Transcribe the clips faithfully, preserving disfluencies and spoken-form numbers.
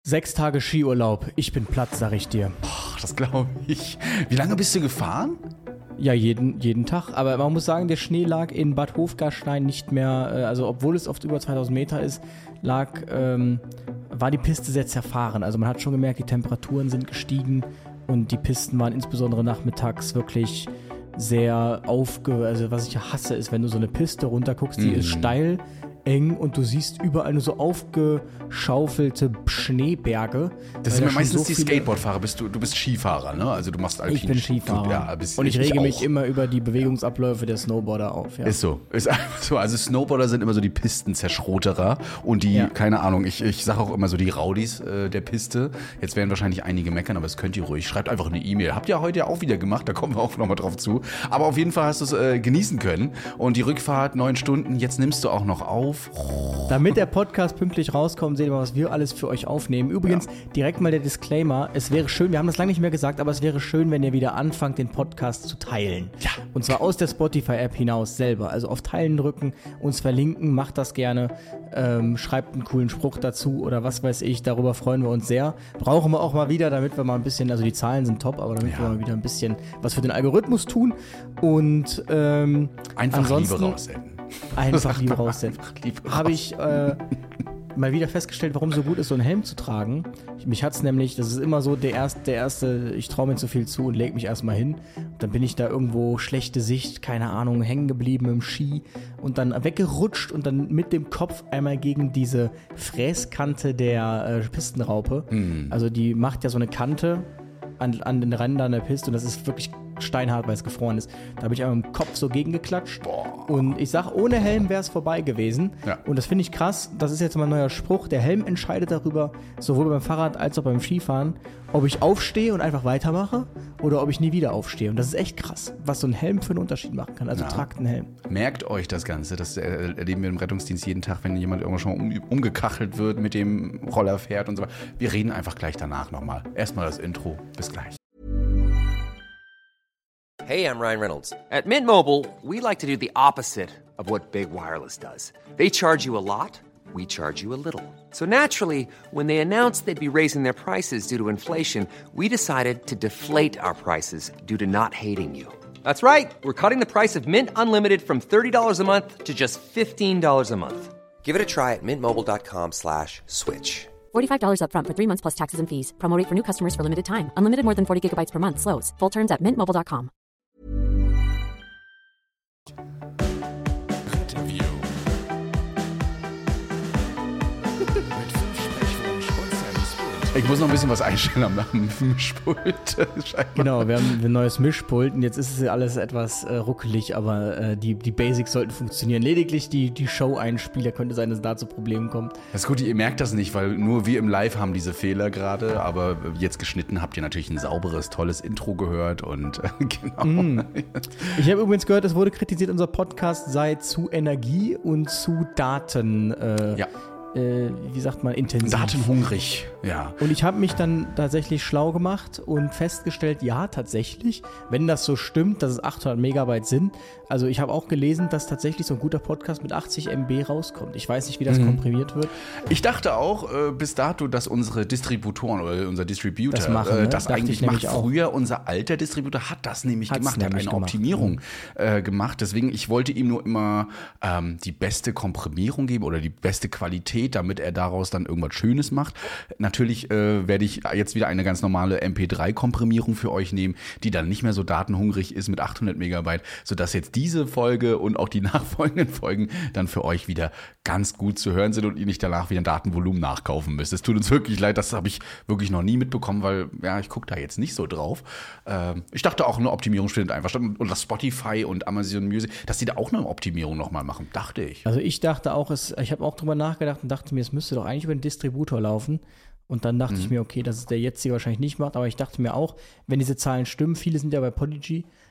Sechs Tage Skiurlaub. Ich bin platt, sag ich dir. Ach, das glaube ich. Wie lange bist du gefahren? Ja, jeden, jeden Tag. Aber man muss sagen, der Schnee lag in Bad Hofgarstein nicht mehr, äh, also obwohl es oft über zweitausend Meter ist, lag, ähm, war die Piste sehr zerfahren. Also man hat schon gemerkt, die Temperaturen sind gestiegen und die Pisten waren insbesondere nachmittags wirklich sehr aufge... Also was ich hasse, ist, wenn du so eine Piste runterguckst, die mm. ist steil, eng und du siehst überall nur so aufgeschaufelte Schneeberge. Das sind ja meistens so die Skateboardfahrer. Bist du, du bist Skifahrer, ne? Also du machst Alpin. Ich bin Skifahrer. Ja, bist, und ich, ich rege auch. mich immer über die Bewegungsabläufe der Snowboarder auf. Ja. Ist so. Ist einfach so. Also Snowboarder sind immer so die Pistenzerschroterer und die, Ja. keine Ahnung, ich, ich sage auch immer so die Rowdies äh, der Piste. Jetzt werden wahrscheinlich einige meckern, aber das könnt ihr ruhig. Schreibt einfach eine E-Mail. Habt ihr heute ja auch wieder gemacht, da kommen wir auch nochmal drauf zu. Aber auf jeden Fall hast du es äh, genießen können. Und die Rückfahrt, neun Stunden, jetzt nimmst du auch noch auf. Damit der Podcast pünktlich rauskommt, seht ihr mal, was wir alles für euch aufnehmen. Übrigens, ja. direkt mal der Disclaimer. Es wäre schön, wir haben das lange nicht mehr gesagt, aber es wäre schön, wenn ihr wieder anfangt, den Podcast zu teilen. Ja. Und zwar aus der Spotify-App hinaus selber. Also auf Teilen drücken, uns verlinken, macht das gerne. Ähm, schreibt einen coolen Spruch dazu oder was weiß ich. Darüber freuen wir uns sehr. Brauchen wir auch mal wieder, damit wir mal ein bisschen, also die Zahlen sind top, aber damit ja. wir mal wieder ein bisschen was für den Algorithmus tun. Und ähm, einfach ansonsten, Liebe raussenden. Einfach Liebe raussenden. Habe ich äh, mal wieder festgestellt, warum so gut ist, so einen Helm zu tragen. Mich hat's nämlich, das ist immer so der erste, der erste ich traue mir zu viel zu und leg mich erstmal hin. Und dann bin ich da irgendwo, schlechte Sicht, keine Ahnung, hängen geblieben im Ski und dann weggerutscht und dann mit dem Kopf einmal gegen diese Fräskante der äh, Pistenraupe. Mm. Also die macht ja so eine Kante an, an den Rändern der Piste und das ist wirklich steinhart, weil es gefroren ist. Da habe ich einmal im Kopf so gegengeklatscht. Boah. Und ich sag, ohne Helm wäre es vorbei gewesen. Ja. Und das finde ich krass. Das ist jetzt mein neuer Spruch. Der Helm entscheidet darüber, sowohl beim Fahrrad als auch beim Skifahren, ob ich aufstehe und einfach weitermache oder ob ich nie wieder aufstehe. Und das ist echt krass, was so ein Helm für einen Unterschied machen kann. Also ja. tragt einen Helm. Merkt euch das Ganze. Das erleben wir im Rettungsdienst jeden Tag, wenn jemand irgendwann schon um, umgekachelt wird, mit dem Roller fährt und so weiter. Wir reden einfach gleich danach nochmal. Erstmal das Intro. Bis gleich. Hey, I'm Ryan Reynolds. At Mint Mobile, we like to do the opposite of what Big Wireless does. They charge you a lot, we charge you a little. So naturally, when they announced they'd be raising their prices due to inflation, we decided to deflate our prices due to not hating you. That's right. We're cutting the price of Mint Unlimited from thirty dollars a month to just fifteen dollars a month. Give it a try at mintmobile.com slash switch. forty-five dollars up front for three months plus taxes and fees. Promo rate for new customers for limited time. Unlimited more than forty gigabytes per month. Slows full terms at mint mobile dot com. Ich muss noch ein bisschen was einstellen am Mischpult. Genau, wir haben ein neues Mischpult und jetzt ist es alles etwas äh, ruckelig, aber äh, die, die Basics sollten funktionieren. Lediglich die, die Show-Einspieler könnte sein, dass es da zu Problemen kommt. Das ist gut, ihr merkt das nicht, weil nur wir im Live haben diese Fehler gerade, aber jetzt geschnitten habt ihr natürlich ein sauberes, tolles Intro gehört und äh, genau. Mm. Ich habe übrigens gehört, es wurde kritisiert, unser Podcast sei zu Energie und zu Daten. Äh, ja. Äh, wie sagt man, intensiv. Datenhungrig, ja. Und ich habe mich dann tatsächlich schlau gemacht und festgestellt, ja, tatsächlich, wenn das so stimmt, dass es achthundert Megabyte sind. Also ich habe auch gelesen, dass tatsächlich so ein guter Podcast mit achtzig Megabyte rauskommt. Ich weiß nicht, wie das mhm. komprimiert wird. Ich dachte auch äh, bis dato, dass unsere Distributoren oder unser Distributor das, machen, ne? äh, das eigentlich macht. Auch. Früher unser alter Distributor hat das nämlich Hat's gemacht, hat eine gemacht. Optimierung äh, gemacht. Deswegen, ich wollte ihm nur immer ähm, die beste Komprimierung geben oder die beste Qualität, damit er daraus dann irgendwas Schönes macht. Natürlich äh, werde ich jetzt wieder eine ganz normale M P drei Komprimierung für euch nehmen, die dann nicht mehr so datenhungrig ist mit achthundert Megabyte, sodass jetzt diese Folge und auch die nachfolgenden Folgen dann für euch wieder ganz gut zu hören sind und ihr nicht danach wieder ein Datenvolumen nachkaufen müsst. Es tut uns wirklich leid, das habe ich wirklich noch nie mitbekommen, weil ja, ich gucke da jetzt nicht so drauf. Ähm, ich dachte auch, eine Optimierung findet einfach statt und das Spotify und Amazon Music, dass die da auch eine Optimierung nochmal machen, dachte ich. Also ich dachte auch, es, ich habe auch drüber nachgedacht und dachte mir, es müsste doch eigentlich über den Distributor laufen. Und dann dachte mhm. ich mir, okay, das ist der jetzige wahrscheinlich nicht macht, aber ich dachte mir auch, wenn diese Zahlen stimmen, viele sind ja bei Podigy,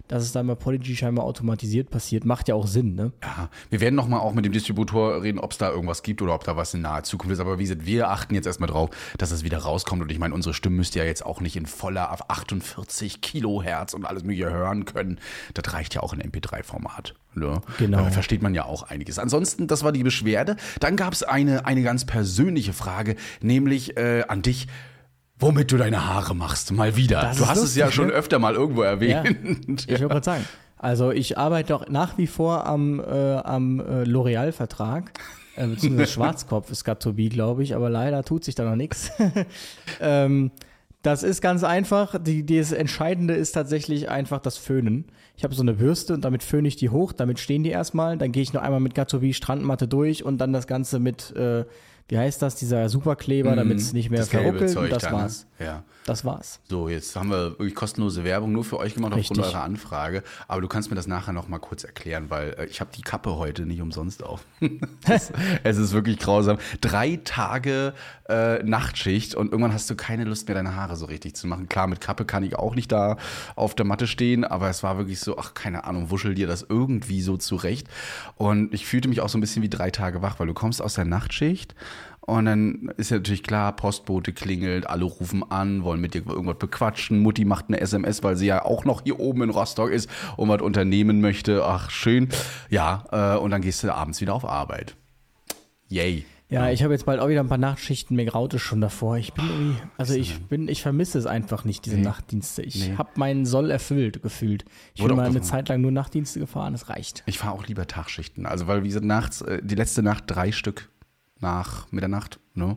dass es dann bei Podigy scheinbar automatisiert passiert. Macht ja auch Sinn, ne? Ja, wir werden nochmal auch mit dem Distributor reden, ob es da irgendwas gibt oder ob da was in naher Zukunft ist. Aber wie gesagt, wir achten jetzt erstmal drauf, dass es wieder rauskommt. Und ich meine, unsere Stimme müsst ihr ja jetzt auch nicht in voller auf achtundvierzig Kilohertz und alles mögliche hören können. Das reicht ja auch in M P drei Format. Ne? Genau. Da versteht man ja auch einiges. Ansonsten, das war die Beschwerde. Dann gab es eine, eine ganz persönliche Frage, nämlich äh, an dich. Womit du deine Haare machst, mal wieder. Das du ist hast lustig, es ja schon ne? öfter mal irgendwo erwähnt. Ja. Ich wollte gerade sagen, also ich arbeite doch nach wie vor am, äh, am äh, L'Oreal-Vertrag, äh, beziehungsweise Schwarzkopf ist Gattobi, glaube ich, aber leider tut sich da noch nichts. ähm, das ist ganz einfach, die, das Entscheidende ist tatsächlich einfach das Föhnen. Ich habe so eine Bürste und damit föhne ich die hoch, damit stehen die erstmal, dann gehe ich noch einmal mit Gattobi Strandmatte durch und dann das Ganze mit... Äh, wie heißt das, dieser Superkleber, damit es nicht mehr das gelbe verruckelt Zeug und das da, ne? war's. Ja. Das war's. So, jetzt haben wir wirklich kostenlose Werbung nur für euch gemacht Richtig. aufgrund eurer Anfrage. Aber du kannst mir das nachher noch mal kurz erklären, weil äh, ich habe die Kappe heute nicht umsonst auf. es, es ist wirklich grausam. Drei Tage äh, Nachtschicht und irgendwann hast du keine Lust mehr, deine Haare so richtig zu machen. Klar, mit Kappe kann ich auch nicht da auf der Matte stehen, aber es war wirklich so, ach, keine Ahnung, wuschel dir das irgendwie so zurecht. Und ich fühlte mich auch so ein bisschen wie drei Tage wach, weil du kommst aus der Nachtschicht. Und dann ist ja natürlich klar, Postbote klingelt, alle rufen an, wollen mit dir irgendwas bequatschen. Mutti macht eine S M S, weil sie ja auch noch hier oben in Rostock ist und was unternehmen möchte. Ach, schön. Ja, äh, und dann gehst du abends wieder auf Arbeit. Yay. Ja, ich habe jetzt bald auch wieder ein paar Nachtschichten, mir graut es schon davor. Ich bin irgendwie, also ich bin, ich vermisse es einfach nicht, diese Nee. Nachtdienste. Ich Nee. habe meinen Soll erfüllt, gefühlt. Ich Wurde bin auch mal eine gefahren. Zeit lang nur Nachtdienste gefahren, das reicht. Ich fahre auch lieber Tagschichten. Also, weil, wie gesagt, nachts, äh, die letzte Nacht drei Stück nach Mitternacht. Ne?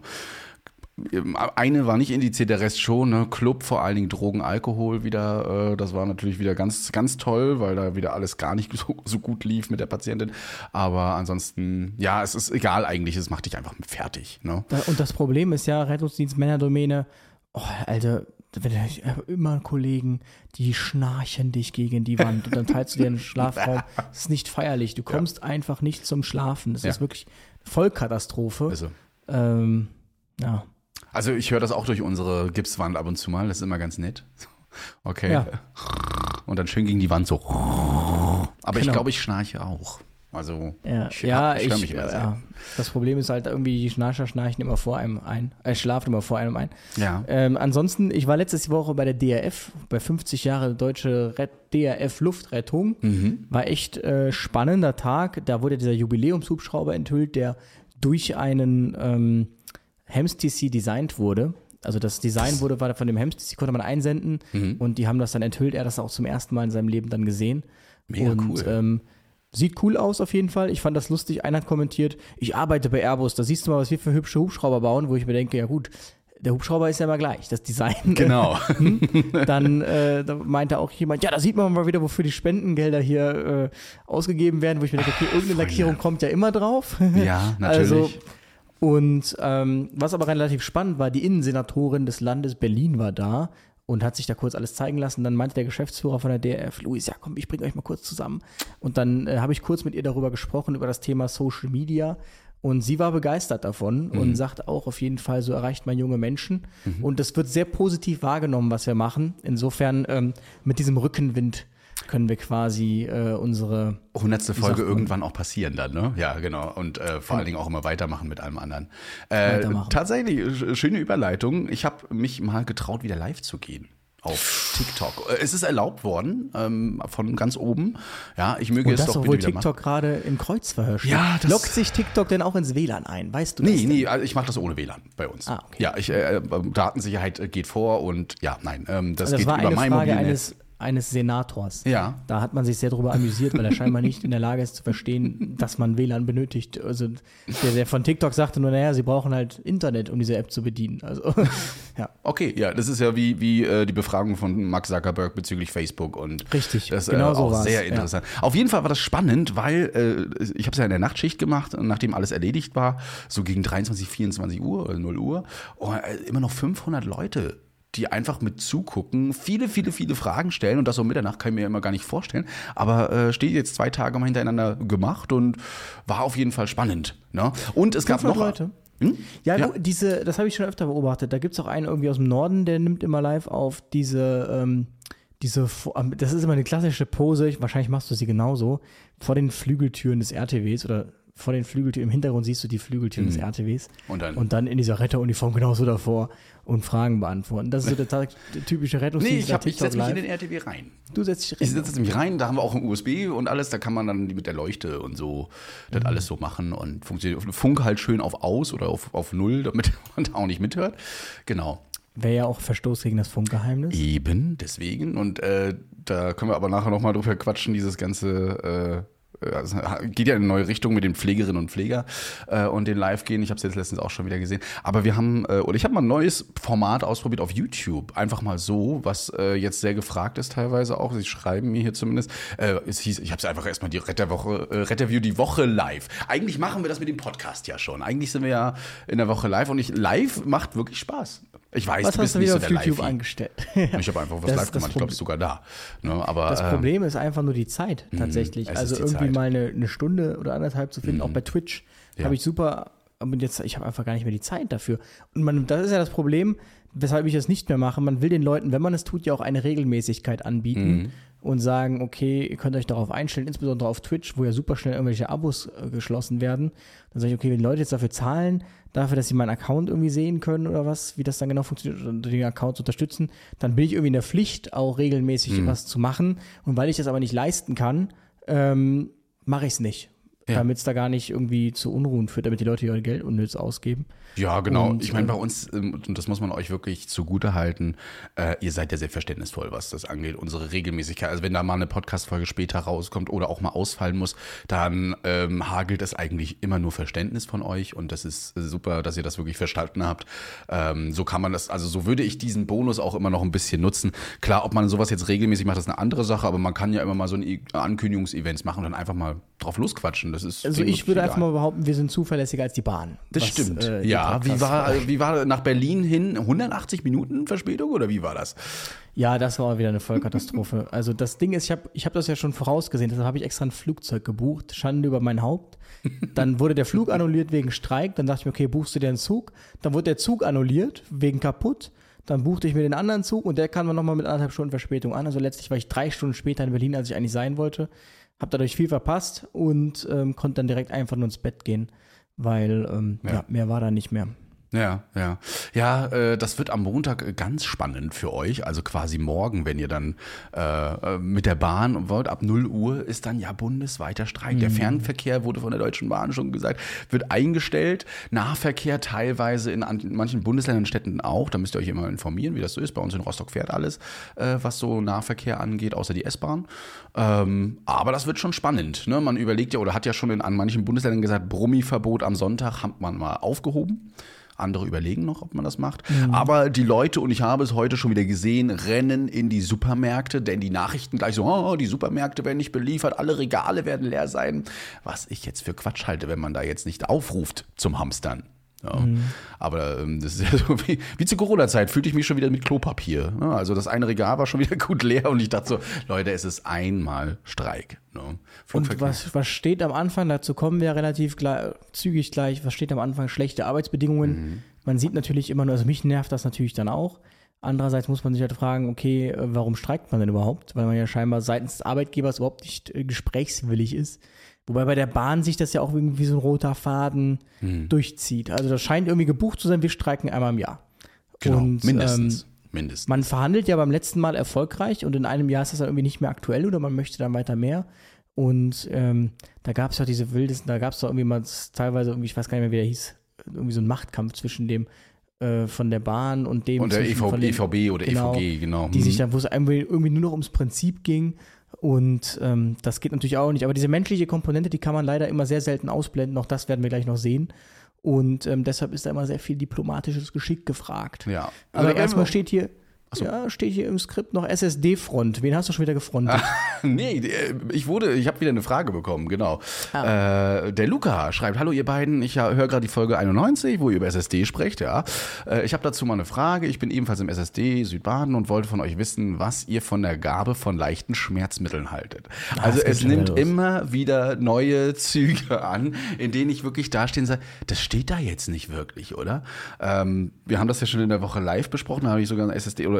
Eine war nicht indiziert, der Rest schon. Ne? Club, vor allen Dingen Drogen, Alkohol wieder. Äh, das war natürlich wieder ganz, ganz toll, weil da wieder alles gar nicht so, so gut lief mit der Patientin. Aber ansonsten, ja, es ist egal eigentlich. Es macht dich einfach fertig. Ne? Da- Und das Problem ist ja, Rettungsdienst Männerdomäne, oh, Alter, ich habe immer Kollegen, die schnarchen dich gegen die Wand und dann teilst du dir einen Schlafraum. Das ist nicht feierlich. Du kommst einfach nicht zum Schlafen. Das Ja. ist wirklich Vollkatastrophe. Also. Ähm, ja. Also ich höre das auch durch unsere Gipswand ab und zu mal. Das ist immer ganz nett. Okay. Ja. Und dann schön gegen die Wand so. Aber ich Genau. glaube, ich schnarche auch. Also Ja, ich, ja, ich höre ich, mich immer sehr. ja. Das Problem ist halt irgendwie, die Schnarcher schnarchen immer vor einem ein, äh, schlafen immer vor einem ein. Ja. Ähm, ansonsten, ich war letzte Woche bei der D R F, bei fünfzig Jahre Deutsche Red- D R F Luftrettung. Mhm. War echt äh, spannender Tag. Da wurde dieser Jubiläumshubschrauber enthüllt, der durch einen ähm, Hems T C designt wurde. Also das Design wurde war von dem Hems T C, konnte man einsenden Mhm. und die haben das dann enthüllt. Er hat das auch zum ersten Mal in seinem Leben dann gesehen. Mega und, cool. Ähm, sieht cool aus auf jeden Fall. Ich fand das lustig. Einer hat kommentiert, ich arbeite bei Airbus, da siehst du mal, was wir für hübsche Hubschrauber bauen, wo ich mir denke, ja gut, der Hubschrauber ist ja immer gleich, das Design. Genau. Dann äh, da meinte auch jemand, ja, da sieht man mal wieder, wofür die Spendengelder hier äh, ausgegeben werden, wo ich mir denke, okay, irgendeine Lackierung kommt ja immer drauf. Ja, natürlich. Also, und ähm, was aber relativ spannend war, die Innensenatorin des Landes Berlin war da und hat sich da kurz alles zeigen lassen. Dann meinte der Geschäftsführer von der D R F, Luis, ja komm, ich bringe euch mal kurz zusammen. Und dann äh, habe ich kurz mit ihr darüber gesprochen, über das Thema Social Media. Und sie war begeistert davon Mhm. und sagt auch auf jeden Fall, so erreicht man junge Menschen. Und das wird sehr positiv wahrgenommen, was wir machen. Insofern ähm, mit diesem Rückenwind können wir quasi äh, unsere hundertste Wie Folge sagt man? irgendwann auch passieren dann, ne? Ja, genau. Und äh, vor allen Dingen auch immer weitermachen mit allem anderen. Äh, Weitermachen. tatsächlich, sch- schöne Überleitung. Ich habe mich mal getraut, wieder live zu gehen. Auf TikTok. Äh, Es ist erlaubt worden, ähm, von ganz oben. Ja, ich möge Und es das, doch obwohl bitte wieder TikTok gerade im Kreuzverhör steht. Ja, das- Lockt sich TikTok denn auch ins W L A N ein? Weißt du das? Nee, denn? nee, also ich mache das ohne W L A N bei uns. Ah, okay. Ja, ich, äh, Datensicherheit äh, geht vor und ja, nein, ähm, das, Das geht war über eine mein Frage Mobilnetz. eines, eines Senators. Ja. Da hat man sich sehr darüber amüsiert, weil er scheinbar nicht in der Lage ist zu verstehen, dass man W L A N benötigt. Also der, der von TikTok sagte nur, naja, sie brauchen halt Internet, um diese App zu bedienen. Also ja. Okay, ja, das ist ja wie, wie äh, die Befragung von Mark Zuckerberg bezüglich Facebook und Richtig, das ist genau äh, so auch war's, sehr ja. interessant. Auf jeden Fall war das spannend, weil äh, ich habe es ja in der Nachtschicht gemacht, nachdem alles erledigt war, so gegen dreiundzwanzig, vierundzwanzig Uhr oder null Uhr, und äh, immer noch fünfhundert Leute, die einfach mit zugucken, viele, viele, viele Fragen stellen und das um Mitternacht kann ich mir immer gar nicht vorstellen, aber äh, steht jetzt zwei Tage mal hintereinander gemacht und war auf jeden Fall spannend. Ne? Und es gab noch fünfhundert Leute. Hm? Ja, Ja. Du, diese, das habe ich schon öfter beobachtet. Da gibt es auch einen irgendwie aus dem Norden, der nimmt immer live auf diese, ähm, diese, das ist immer eine klassische Pose, wahrscheinlich machst du sie genauso, vor den Flügeltüren des R T Ws oder vor den Flügeltüren, im Hintergrund siehst du die Flügeltüren mhm. des R T Ws und dann, und dann in dieser Retteruniform genauso davor und Fragen beantworten. Das ist so der, der typische Rettungsdienst. Nee, ich, hab, ich setze mich in den R T W rein. Du setzt dich rein? Ich setze mich rein, da haben wir auch ein U S B und alles, da kann man dann mit der Leuchte und so das mhm. alles so machen und funktioniert. Funk halt schön auf aus oder auf, auf null, damit man da auch nicht mithört. Genau. Wäre ja auch Verstoß gegen das Funkgeheimnis. Eben, deswegen. Und äh, da können wir aber nachher nochmal drüber quatschen, dieses ganze... Äh, Also geht ja in eine neue Richtung mit den Pflegerinnen und Pfleger äh, und den Live-Gehen. Ich habe es jetzt letztens auch schon wieder gesehen. Aber wir haben, äh, oder ich habe mal ein neues Format ausprobiert auf YouTube. Einfach mal so, was äh, jetzt sehr gefragt ist teilweise auch. Sie schreiben mir hier zumindest. Äh, es hieß, ich habe es einfach erstmal die Retterwoche, äh, Retterview die Woche live. Eigentlich machen wir das mit dem Podcast ja schon. Eigentlich sind wir ja in der Woche live und ich, live macht wirklich Spaß. Ich weiß, was du bist hast du nicht wieder so auf der YouTube Live-I. angestellt? Ich habe einfach was Das- live gemacht. Ich glaube, es ist sogar da. Ne, aber, Das ähm, Problem ist einfach nur die Zeit tatsächlich. es ist Also die irgendwie Zeit. mal eine, eine Stunde oder anderthalb zu finden, auch bei Twitch, Ja. habe ich super, aber jetzt, ich habe einfach gar nicht mehr die Zeit dafür. Und man, das ist ja das Problem, weshalb ich das nicht mehr mache. Man will den Leuten, wenn man es tut, ja auch eine Regelmäßigkeit anbieten und sagen, okay, ihr könnt euch darauf einstellen, insbesondere auf Twitch, wo ja super schnell irgendwelche Abos äh, geschlossen werden. Dann sage ich, okay, wenn die Leute jetzt dafür zahlen, dafür, dass sie meinen Account irgendwie sehen können oder was, wie das dann genau funktioniert, oder den Account zu unterstützen, dann bin ich irgendwie in der Pflicht, auch regelmäßig Mhm. was zu machen. Und weil ich das aber nicht leisten kann, ähm, mache ich es nicht. Ja. Damit es da gar nicht irgendwie zu Unruhen führt, damit die Leute ihr Geld unnütz ausgeben. Ja, genau. Und, ich meine, äh, bei uns, ähm, und das muss man euch wirklich zugute halten, äh, ihr seid ja sehr verständnisvoll, was das angeht, unsere Regelmäßigkeit. Also wenn da mal eine Podcast-Folge später rauskommt oder auch mal ausfallen muss, dann ähm, hagelt es eigentlich immer nur Verständnis von euch und das ist super, dass ihr das wirklich verstanden habt. Ähm, so kann man das, also so würde ich diesen Bonus auch immer noch ein bisschen nutzen. Klar, ob man sowas jetzt regelmäßig macht, ist eine andere Sache, aber man kann ja immer mal so ein Ankündigungsevents machen und dann einfach mal drauf losquatschen. Das ist Also denen ich würde egal. einfach mal behaupten, wir sind zuverlässiger als die Bahn. Das was, stimmt. äh, die ja, wie Podcasts- war, wie war nach Berlin hin hundertachtzig Minuten Verspätung oder wie war das? Ja, das war wieder eine Vollkatastrophe. Also das Ding ist, ich habe ich hab das ja schon vorausgesehen, deshalb habe ich extra ein Flugzeug gebucht, Schande über mein Haupt. Dann wurde der Flug annulliert wegen Streik, dann dachte ich mir, okay, buchst du dir einen Zug? Dann wurde der Zug annulliert wegen kaputt. Dann buchte ich mir den anderen Zug und der kam dann nochmal mit anderthalb Stunden Verspätung an. Also letztlich war ich drei Stunden später in Berlin, als ich eigentlich sein wollte. Hab dadurch viel verpasst und ähm, konnte dann direkt einfach nur ins Bett gehen, weil ähm, ja. Ja. mehr war da nicht mehr. Ja, ja. Ja, äh, das wird am Montag ganz spannend für euch. Also quasi morgen, wenn ihr dann äh, mit der Bahn wollt, ab null Uhr ist dann ja bundesweiter Streik. Mhm. Der Fernverkehr, wurde von der Deutschen Bahn schon gesagt, wird eingestellt. Nahverkehr teilweise in, an, in manchen Bundesländern und Städten auch. Da müsst ihr euch immer informieren, wie das so ist. Bei uns in Rostock fährt alles, äh, was so Nahverkehr angeht, außer die S-Bahn. Ähm, aber das wird schon spannend. Ne? Man überlegt ja oder hat ja schon in, an manchen Bundesländern gesagt, Brummiverbot am Sonntag hat man mal aufgehoben. Andere überlegen noch, ob man das macht. Mhm. Aber die Leute, und ich habe es heute schon wieder gesehen, rennen in die Supermärkte, denn die Nachrichten gleich so, oh, die Supermärkte werden nicht beliefert, alle Regale werden leer sein. Was ich jetzt für Quatsch halte, wenn man da jetzt nicht aufruft zum Hamstern. Ja. Mhm. Aber ähm, das ist ja so wie, wie zur Corona-Zeit, fühlte ich mich schon wieder mit Klopapier. Ne? Also das eine Regal war schon wieder gut leer und ich dachte so, Leute, es ist einmal Streik. Ne? Und was, was steht am Anfang, dazu kommen wir relativ gleich, zügig gleich, was steht am Anfang? Schlechte Arbeitsbedingungen. Mhm. Man sieht natürlich immer nur, also mich nervt das natürlich dann auch. Andererseits muss man sich halt fragen, okay, warum streikt man denn überhaupt? Weil man ja scheinbar seitens des Arbeitgebers überhaupt nicht äh, gesprächswillig ist. Wobei bei der Bahn sich das ja auch irgendwie wie so ein roter Faden hm. durchzieht. Also das scheint irgendwie gebucht zu sein, wir streiken einmal im Jahr. Genau, und, mindestens. Ähm, mindestens. Man verhandelt ja beim letzten Mal erfolgreich und in einem Jahr ist das dann irgendwie nicht mehr aktuell oder man möchte dann weiter mehr. Und ähm, da gab es ja diese wildesten, da gab es doch irgendwie mal teilweise, irgendwie, ich weiß gar nicht mehr, wie der hieß, irgendwie so ein Machtkampf zwischen dem äh, von der Bahn und dem und der zwischen, E V, von dem, E V B oder genau, E V G, genau. Die sich dann, wo es irgendwie, irgendwie nur noch ums Prinzip ging. Und ähm, das geht natürlich auch nicht. Aber diese menschliche Komponente, die kann man leider immer sehr selten ausblenden. Auch das werden wir gleich noch sehen. Und ähm, deshalb ist da immer sehr viel diplomatisches Geschick gefragt. Ja. Aber Also, erstmal steht hier, so. ja, steht hier im Skript noch S S D-Front. Wen hast du schon wieder gefrontet? Nee, ich wurde, ich habe wieder eine Frage bekommen, genau. Ah. Äh, der Luca schreibt, hallo ihr beiden, ich höre gerade die Folge einundneunzig, wo ihr über S S D sprecht, ja. Äh, ich habe dazu mal eine Frage, ich bin ebenfalls im S S D Südbaden und wollte von euch wissen, was ihr von der Gabe von leichten Schmerzmitteln haltet. Ah, also es es nimmt los. immer wieder neue Züge an, in denen ich wirklich dastehen sage, das steht da jetzt nicht wirklich, oder? Ähm, wir haben das ja schon in der Woche live besprochen, da habe ich sogar ein S S D oder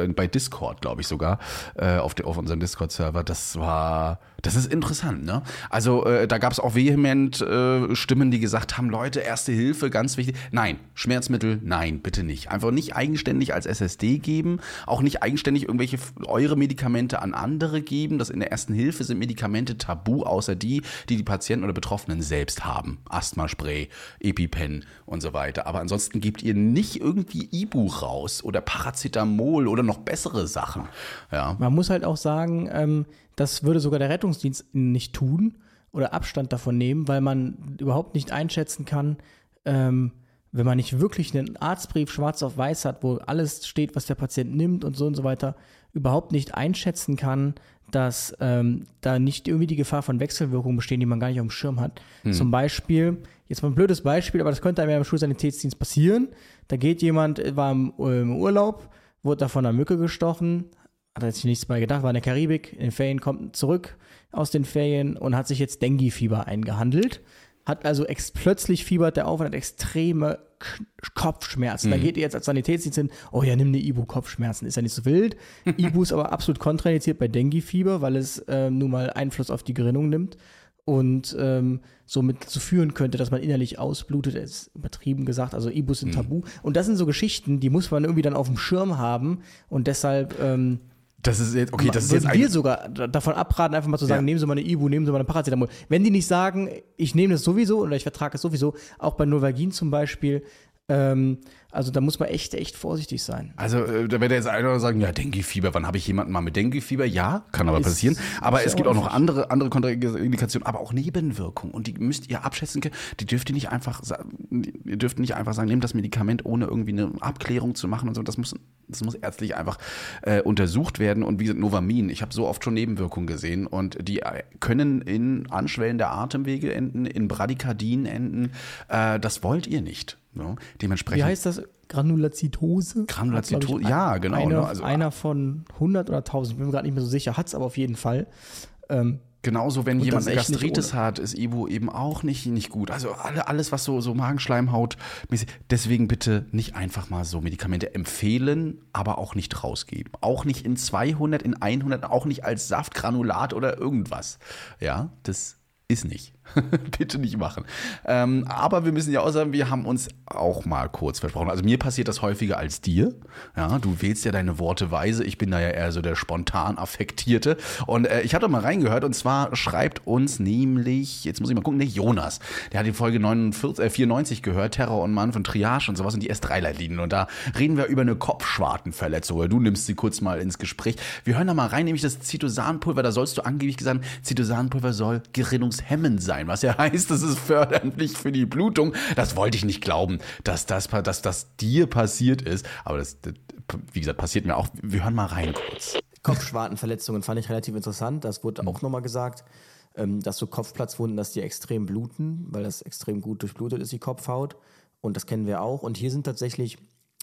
äh, bei Discord, glaube ich sogar, äh, auf, de, auf unserem Discord-Server. Das war, das ist interessant, ne? Also äh, da gab es auch vehement äh, Stimmen, die gesagt haben, Leute, Erste Hilfe, ganz wichtig. Nein, Schmerzmittel, nein, bitte nicht. Einfach nicht eigenständig als S S D geben, auch nicht eigenständig irgendwelche eure Medikamente an andere geben. Das in der Ersten Hilfe sind Medikamente tabu, außer die, die die Patienten oder Betroffenen selbst haben. Asthmaspray, EpiPen und so weiter. Aber ansonsten gebt ihr nicht irgendwie Ibu raus oder Paracetamol oder noch bessere Sachen. Ja. Man muss halt auch sagen, ähm, das würde sogar der Rettungsdienst nicht tun oder Abstand davon nehmen, weil man überhaupt nicht einschätzen kann, ähm, wenn man nicht wirklich einen Arztbrief schwarz auf weiß hat, wo alles steht, was der Patient nimmt und so und so weiter, überhaupt nicht einschätzen kann, dass ähm, da nicht irgendwie die Gefahr von Wechselwirkungen bestehen, die man gar nicht auf dem Schirm hat. Hm. Zum Beispiel, jetzt mal ein blödes Beispiel, aber das könnte einem ja im Schulsanitätsdienst passieren. Da geht jemand, war im, im Urlaub, wurde da von einer Mücke gestochen, hat er sich nichts bei gedacht, war in der Karibik, in den Ferien, kommt zurück aus den Ferien und hat sich jetzt Dengue-Fieber eingehandelt. Hat also ex- plötzlich fiebert der auf und hat extreme K- Kopfschmerzen. Mhm. Da geht ihr jetzt als Sanitätsdienst hin, oh ja, nimm eine Ibu-Kopfschmerzen, ist ja nicht so wild. Ibu ist aber absolut kontraindiziert bei Dengue-Fieber, weil es ähm, nun mal Einfluss auf die Gerinnung nimmt und ähm, somit dazu führen könnte, dass man innerlich ausblutet, ist übertrieben gesagt, also Ibus sind tabu. Und das sind so Geschichten, die muss man irgendwie dann auf dem Schirm haben und deshalb ähm, Das ist jetzt, okay, das ist würden jetzt wir sogar davon abraten, einfach mal zu sagen, Ja. nehmen Sie mal eine Ibu, nehmen Sie mal eine Paracetamol. Wenn die nicht sagen, ich nehme das sowieso oder ich vertrage es sowieso, auch bei Novalgin zum Beispiel, ähm, also da muss man echt, echt vorsichtig sein. Also äh, da wird jetzt einer sagen, ja, Dengue-Fieber, wann habe ich jemanden mal mit Dengue-Fieber? Ja, kann aber Ist- passieren. Aber ist es ja gibt auch noch häufig. andere, andere Kontraindikationen, aber auch Nebenwirkungen. Und die müsst ihr abschätzen können. Die dürft ihr nicht einfach sa- ihr dürft nicht einfach sagen, nehmt das Medikament, ohne irgendwie eine Abklärung zu machen und so. Das muss, das muss ärztlich einfach äh, untersucht werden. Und wie gesagt, Novamin, ich habe so oft schon Nebenwirkungen gesehen und die äh, können in Anschwellen der Atemwege enden, in Bradykardien enden. Äh, das wollt ihr nicht. Ne? Dementsprechend. Wie heißt das? Granulozytose? Granulozytose, Hat, glaub ich, ja, genau, Eine, ne, also- einer von hundert oder tausend, bin mir gerade nicht mehr so sicher, hat es aber auf jeden Fall. Ähm, Genauso, wenn Und jemand das eine echt nicht Gastritis ohne. hat, ist Ibu eben auch nicht, nicht gut. Also alle, alles, was so, so Magenschleimhaut mäßig. Deswegen bitte nicht einfach mal so Medikamente empfehlen, aber auch nicht rausgeben. Auch nicht in zweihundert, in hundert, auch nicht als Saftgranulat oder irgendwas. Ja, das ist nicht. Bitte nicht machen. Ähm, aber wir müssen ja auch sagen, wir haben uns auch mal kurz versprochen. Also mir passiert das häufiger als dir. Ja, du wählst ja deine Worte weise. Ich bin da ja eher so der spontan Affektierte. Und äh, ich hatte mal reingehört und zwar schreibt uns nämlich, jetzt muss ich mal gucken, der Jonas. Der hat die Folge neunundvierzig, äh, vierundneunzig gehört, Terror und Mann von Triage und sowas und die S drei Leitlinien. Und da reden wir über eine Kopfschwartenverletzung. Oder du nimmst sie kurz mal ins Gespräch. Wir hören da mal rein, nämlich das Zitosanpulver. Da sollst du angeblich gesagt, Zitosanpulver soll gerinnungshemmend sein. Was ja heißt, das ist förderlich für die Blutung. Das wollte ich nicht glauben, dass das, dass das dir passiert ist. Aber das, das, wie gesagt, passiert mir auch. Wir hören mal rein kurz. Kopfschwartenverletzungen fand ich relativ interessant. Das wurde auch nochmal gesagt, ähm, dass so Kopfplatzwunden, dass die extrem bluten, weil das extrem gut durchblutet ist, die Kopfhaut. Und das kennen wir auch. Und hier sind tatsächlich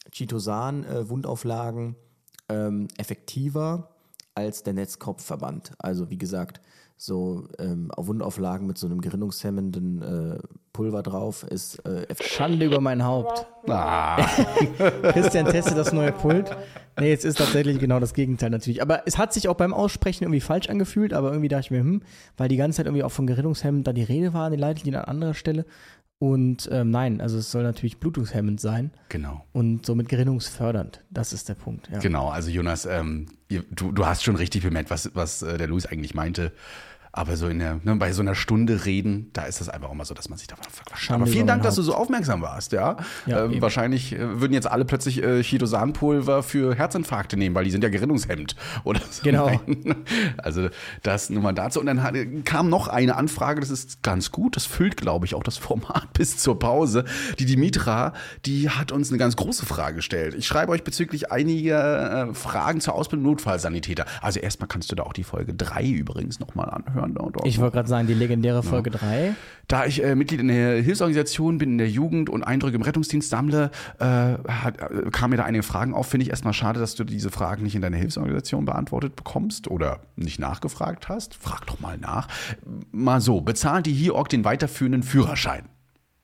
Chitosan-Wundauflagen ähm, effektiver als der Netzkopfverband. Also wie gesagt, so ähm, auf Wundauflagen mit so einem gerinnungshemmenden äh, Pulver drauf ist äh, Schande über mein Haupt. Ah. Christian testet das neue Pult. Nee, jetzt ist tatsächlich genau das Gegenteil natürlich. Aber es hat sich auch beim Aussprechen irgendwie falsch angefühlt, aber irgendwie dachte ich mir, hm, weil die ganze Zeit irgendwie auch von Gerinnungshemmend da die Rede war an den Leitlinien an anderer Stelle. Und ähm, nein, also es soll natürlich blutungshemmend sein. Genau. Und somit gerinnungsfördernd. Das ist der Punkt. Ja. Genau, also Jonas, ähm, ihr, du, du hast schon richtig bemerkt, was, was äh, der Luis eigentlich meinte. Aber so in der, ne, bei so einer Stunde reden, da ist das einfach auch mal so, dass man sich davon verquatscht. Schande Aber vielen über Dank, mein dass du so aufmerksam warst, ja. Ja, ähm, eben. wahrscheinlich äh, würden jetzt alle plötzlich äh, Chitosanpulver für Herzinfarkte nehmen, weil die sind ja gerinnungshemmend. Oder so. Genau. Nein. Also das nur mal dazu. Und dann hat, kam noch eine Anfrage, das ist ganz gut, das füllt, glaube ich, auch das Format bis zur Pause. Die Dimitra, die hat uns eine ganz große Frage gestellt. Ich schreibe euch bezüglich einiger äh, Fragen zur Ausbildung Notfallsanitäter. Also erstmal kannst du da auch die Folge drei übrigens nochmal anhören. Dort Ich wollte gerade sagen, die legendäre Folge drei. Da ich äh, Mitglied in der Hilfsorganisation bin, in der Jugend und Eindrücke im Rettungsdienst sammle, äh, hat, äh, kamen mir da einige Fragen auf. Finde ich erstmal schade, dass du diese Fragen nicht in deiner Hilfsorganisation beantwortet bekommst oder nicht nachgefragt hast. Frag doch mal nach. Mal so, bezahlt die H I O G den weiterführenden Führerschein?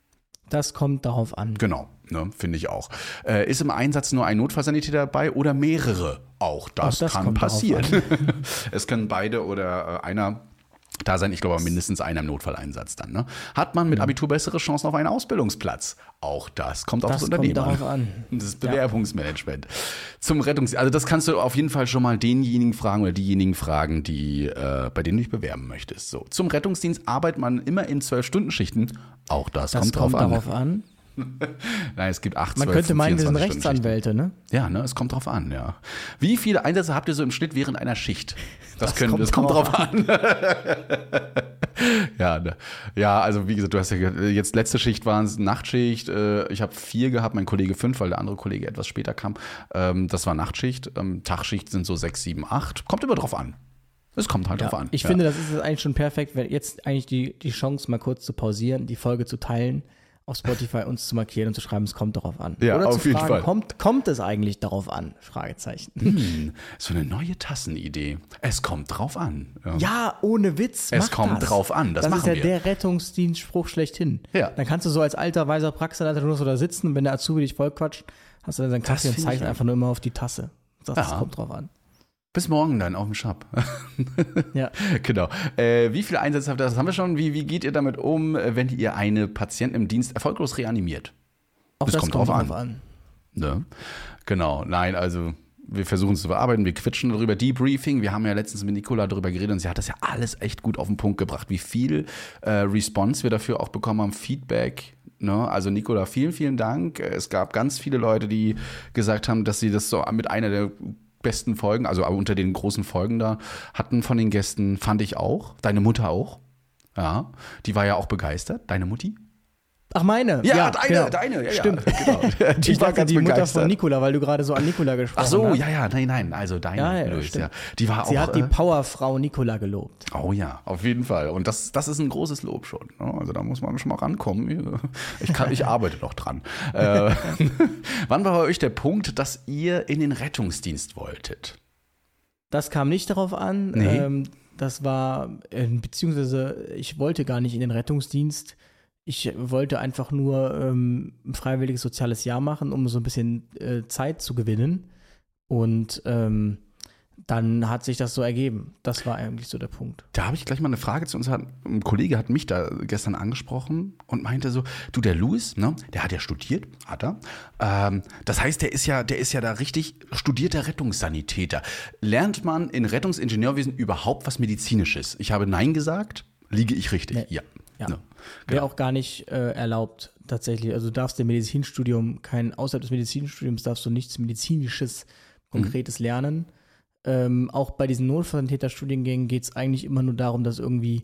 Das kommt darauf an. Genau, ne, finde ich auch. Äh, ist im Einsatz nur ein Notfallsanitäter dabei oder mehrere? Auch das, Auch das kann kommt passieren. darauf Es können beide oder äh, einer da sein, ich glaube mindestens einer im Notfalleinsatz dann. Ne? Hat man mit Abitur bessere Chancen auf einen Ausbildungsplatz? Auch das kommt auf das, Das Unternehmen kommt darauf an. Das ist Bewerbungsmanagement. Zum Rettungs, also das kannst du auf jeden Fall schon mal denjenigen fragen oder diejenigen fragen, die äh, bei denen du dich bewerben möchtest. So, zum Rettungsdienst arbeitet man immer in zwölf-Stunden-Schichten. Auch das, Das kommt, kommt drauf an. darauf an. Nein, es gibt acht, Man zwölf, könnte meinen, wir sind vierundzwanzig Rechtsanwälte, ne? Ja, ne, es kommt drauf an, ja. Wie viele Einsätze habt ihr so im Schnitt während einer Schicht? Das, Das können, kommt das kommt drauf drauf an. ja, ne. Ja, also wie gesagt, du hast ja gehört, jetzt letzte Schicht waren es Nachtschicht. Ich habe vier gehabt, mein Kollege fünf, weil der andere Kollege etwas später kam. Das war Nachtschicht. Tagschicht sind so sechs, sieben, acht. Kommt immer drauf an. Es kommt halt Ja, drauf an. ich ja. finde, das ist eigentlich schon perfekt, wenn jetzt eigentlich die, die Chance mal kurz zu pausieren, die Folge zu teilen, auf Spotify uns zu markieren und zu schreiben, es kommt darauf an. Ja, Oder auf zu jeden fragen, Fall. Kommt, kommt es eigentlich darauf an? Fragezeichen. Hm, so eine neue Tassenidee. Es kommt drauf an. Ja. Ja, ohne Witz. Es mach kommt das. drauf an, das Das machen ist ja wir. der Rettungsdienstspruch schlechthin. Ja. Dann kannst du so als alter, weiser Praxisleiter nur so da sitzen und wenn der Azubi dich vollquatscht, hast du dann seinen Kaffee und finde zeigst ich einfach nur immer auf die Tasse. Das, das Ja. kommt drauf an. Bis morgen dann auf dem Shop. Ja. Genau. Äh, wie viele Einsätze habt ihr? Das haben wir schon. Wie, wie geht ihr damit um, wenn ihr eine Patienten im Dienst erfolglos reanimiert? Auch Das das kommt kommt, drauf drauf an. an. Ne? Genau. Nein, also wir versuchen es zu bearbeiten, wir quitschen darüber. Debriefing, wir haben ja letztens mit Nicola darüber geredet und sie hat das ja alles echt gut auf den Punkt gebracht, wie viel äh, Response wir dafür auch bekommen haben, Feedback. Ne? Also Nicola, vielen, vielen Dank. Es gab ganz viele Leute, die gesagt haben, dass sie das so mit einer der besten Folgen, also unter den großen Folgen da hatten von den Gästen, fand ich auch. Deine Mutter auch. Ja, die war ja auch begeistert. Deine Mutti? Ach, meine? Ja, deine, genau. deine. Ja, Stimmt. Ja, genau. Die Ich war dachte, ganz die Mutter begeistert. von Nicola, weil du gerade so an Nicola gesprochen Ach so, hast. ja, ja, nein, nein, also deine, Ja, ja, Luis, stimmt. ja. Die war Sie auch, hat die äh, Powerfrau Nicola gelobt. oh ja, auf jeden Fall. Und das, das ist ein großes Lob schon. Ne? Also da muss man schon mal rankommen. Ich, kann, ich arbeite noch dran. äh, wann war bei euch der Punkt, dass ihr in den Rettungsdienst wolltet? Das kam nicht darauf an. Nee. Ähm, das war, äh, beziehungsweise ich wollte gar nicht in den Rettungsdienst. Ich wollte einfach nur ähm, ein freiwilliges soziales Jahr machen, um so ein bisschen äh, Zeit zu gewinnen. Und ähm, dann hat sich das so ergeben. Das war eigentlich so der Punkt. Da habe ich gleich mal eine Frage zu uns. Ein Kollege hat mich da gestern angesprochen und meinte so, du, der Louis, ne, der hat ja studiert, hat er. Ähm, das heißt, der ist ja, der ist ja da richtig studierter Rettungssanitäter. Lernt man in Rettungsingenieurwesen überhaupt was Medizinisches? Ich habe Nein gesagt. Liege ich richtig? Nee. Ja. Ja. Ne. Wäre auch gar nicht äh, erlaubt, tatsächlich. Also du darfst im Medizinstudium, kein, außerhalb des Medizinstudiums darfst du nichts Medizinisches, Konkretes mhm. lernen. Ähm, auch bei diesen Notfallsanitäterstudiengängen geht es eigentlich immer nur darum, dass irgendwie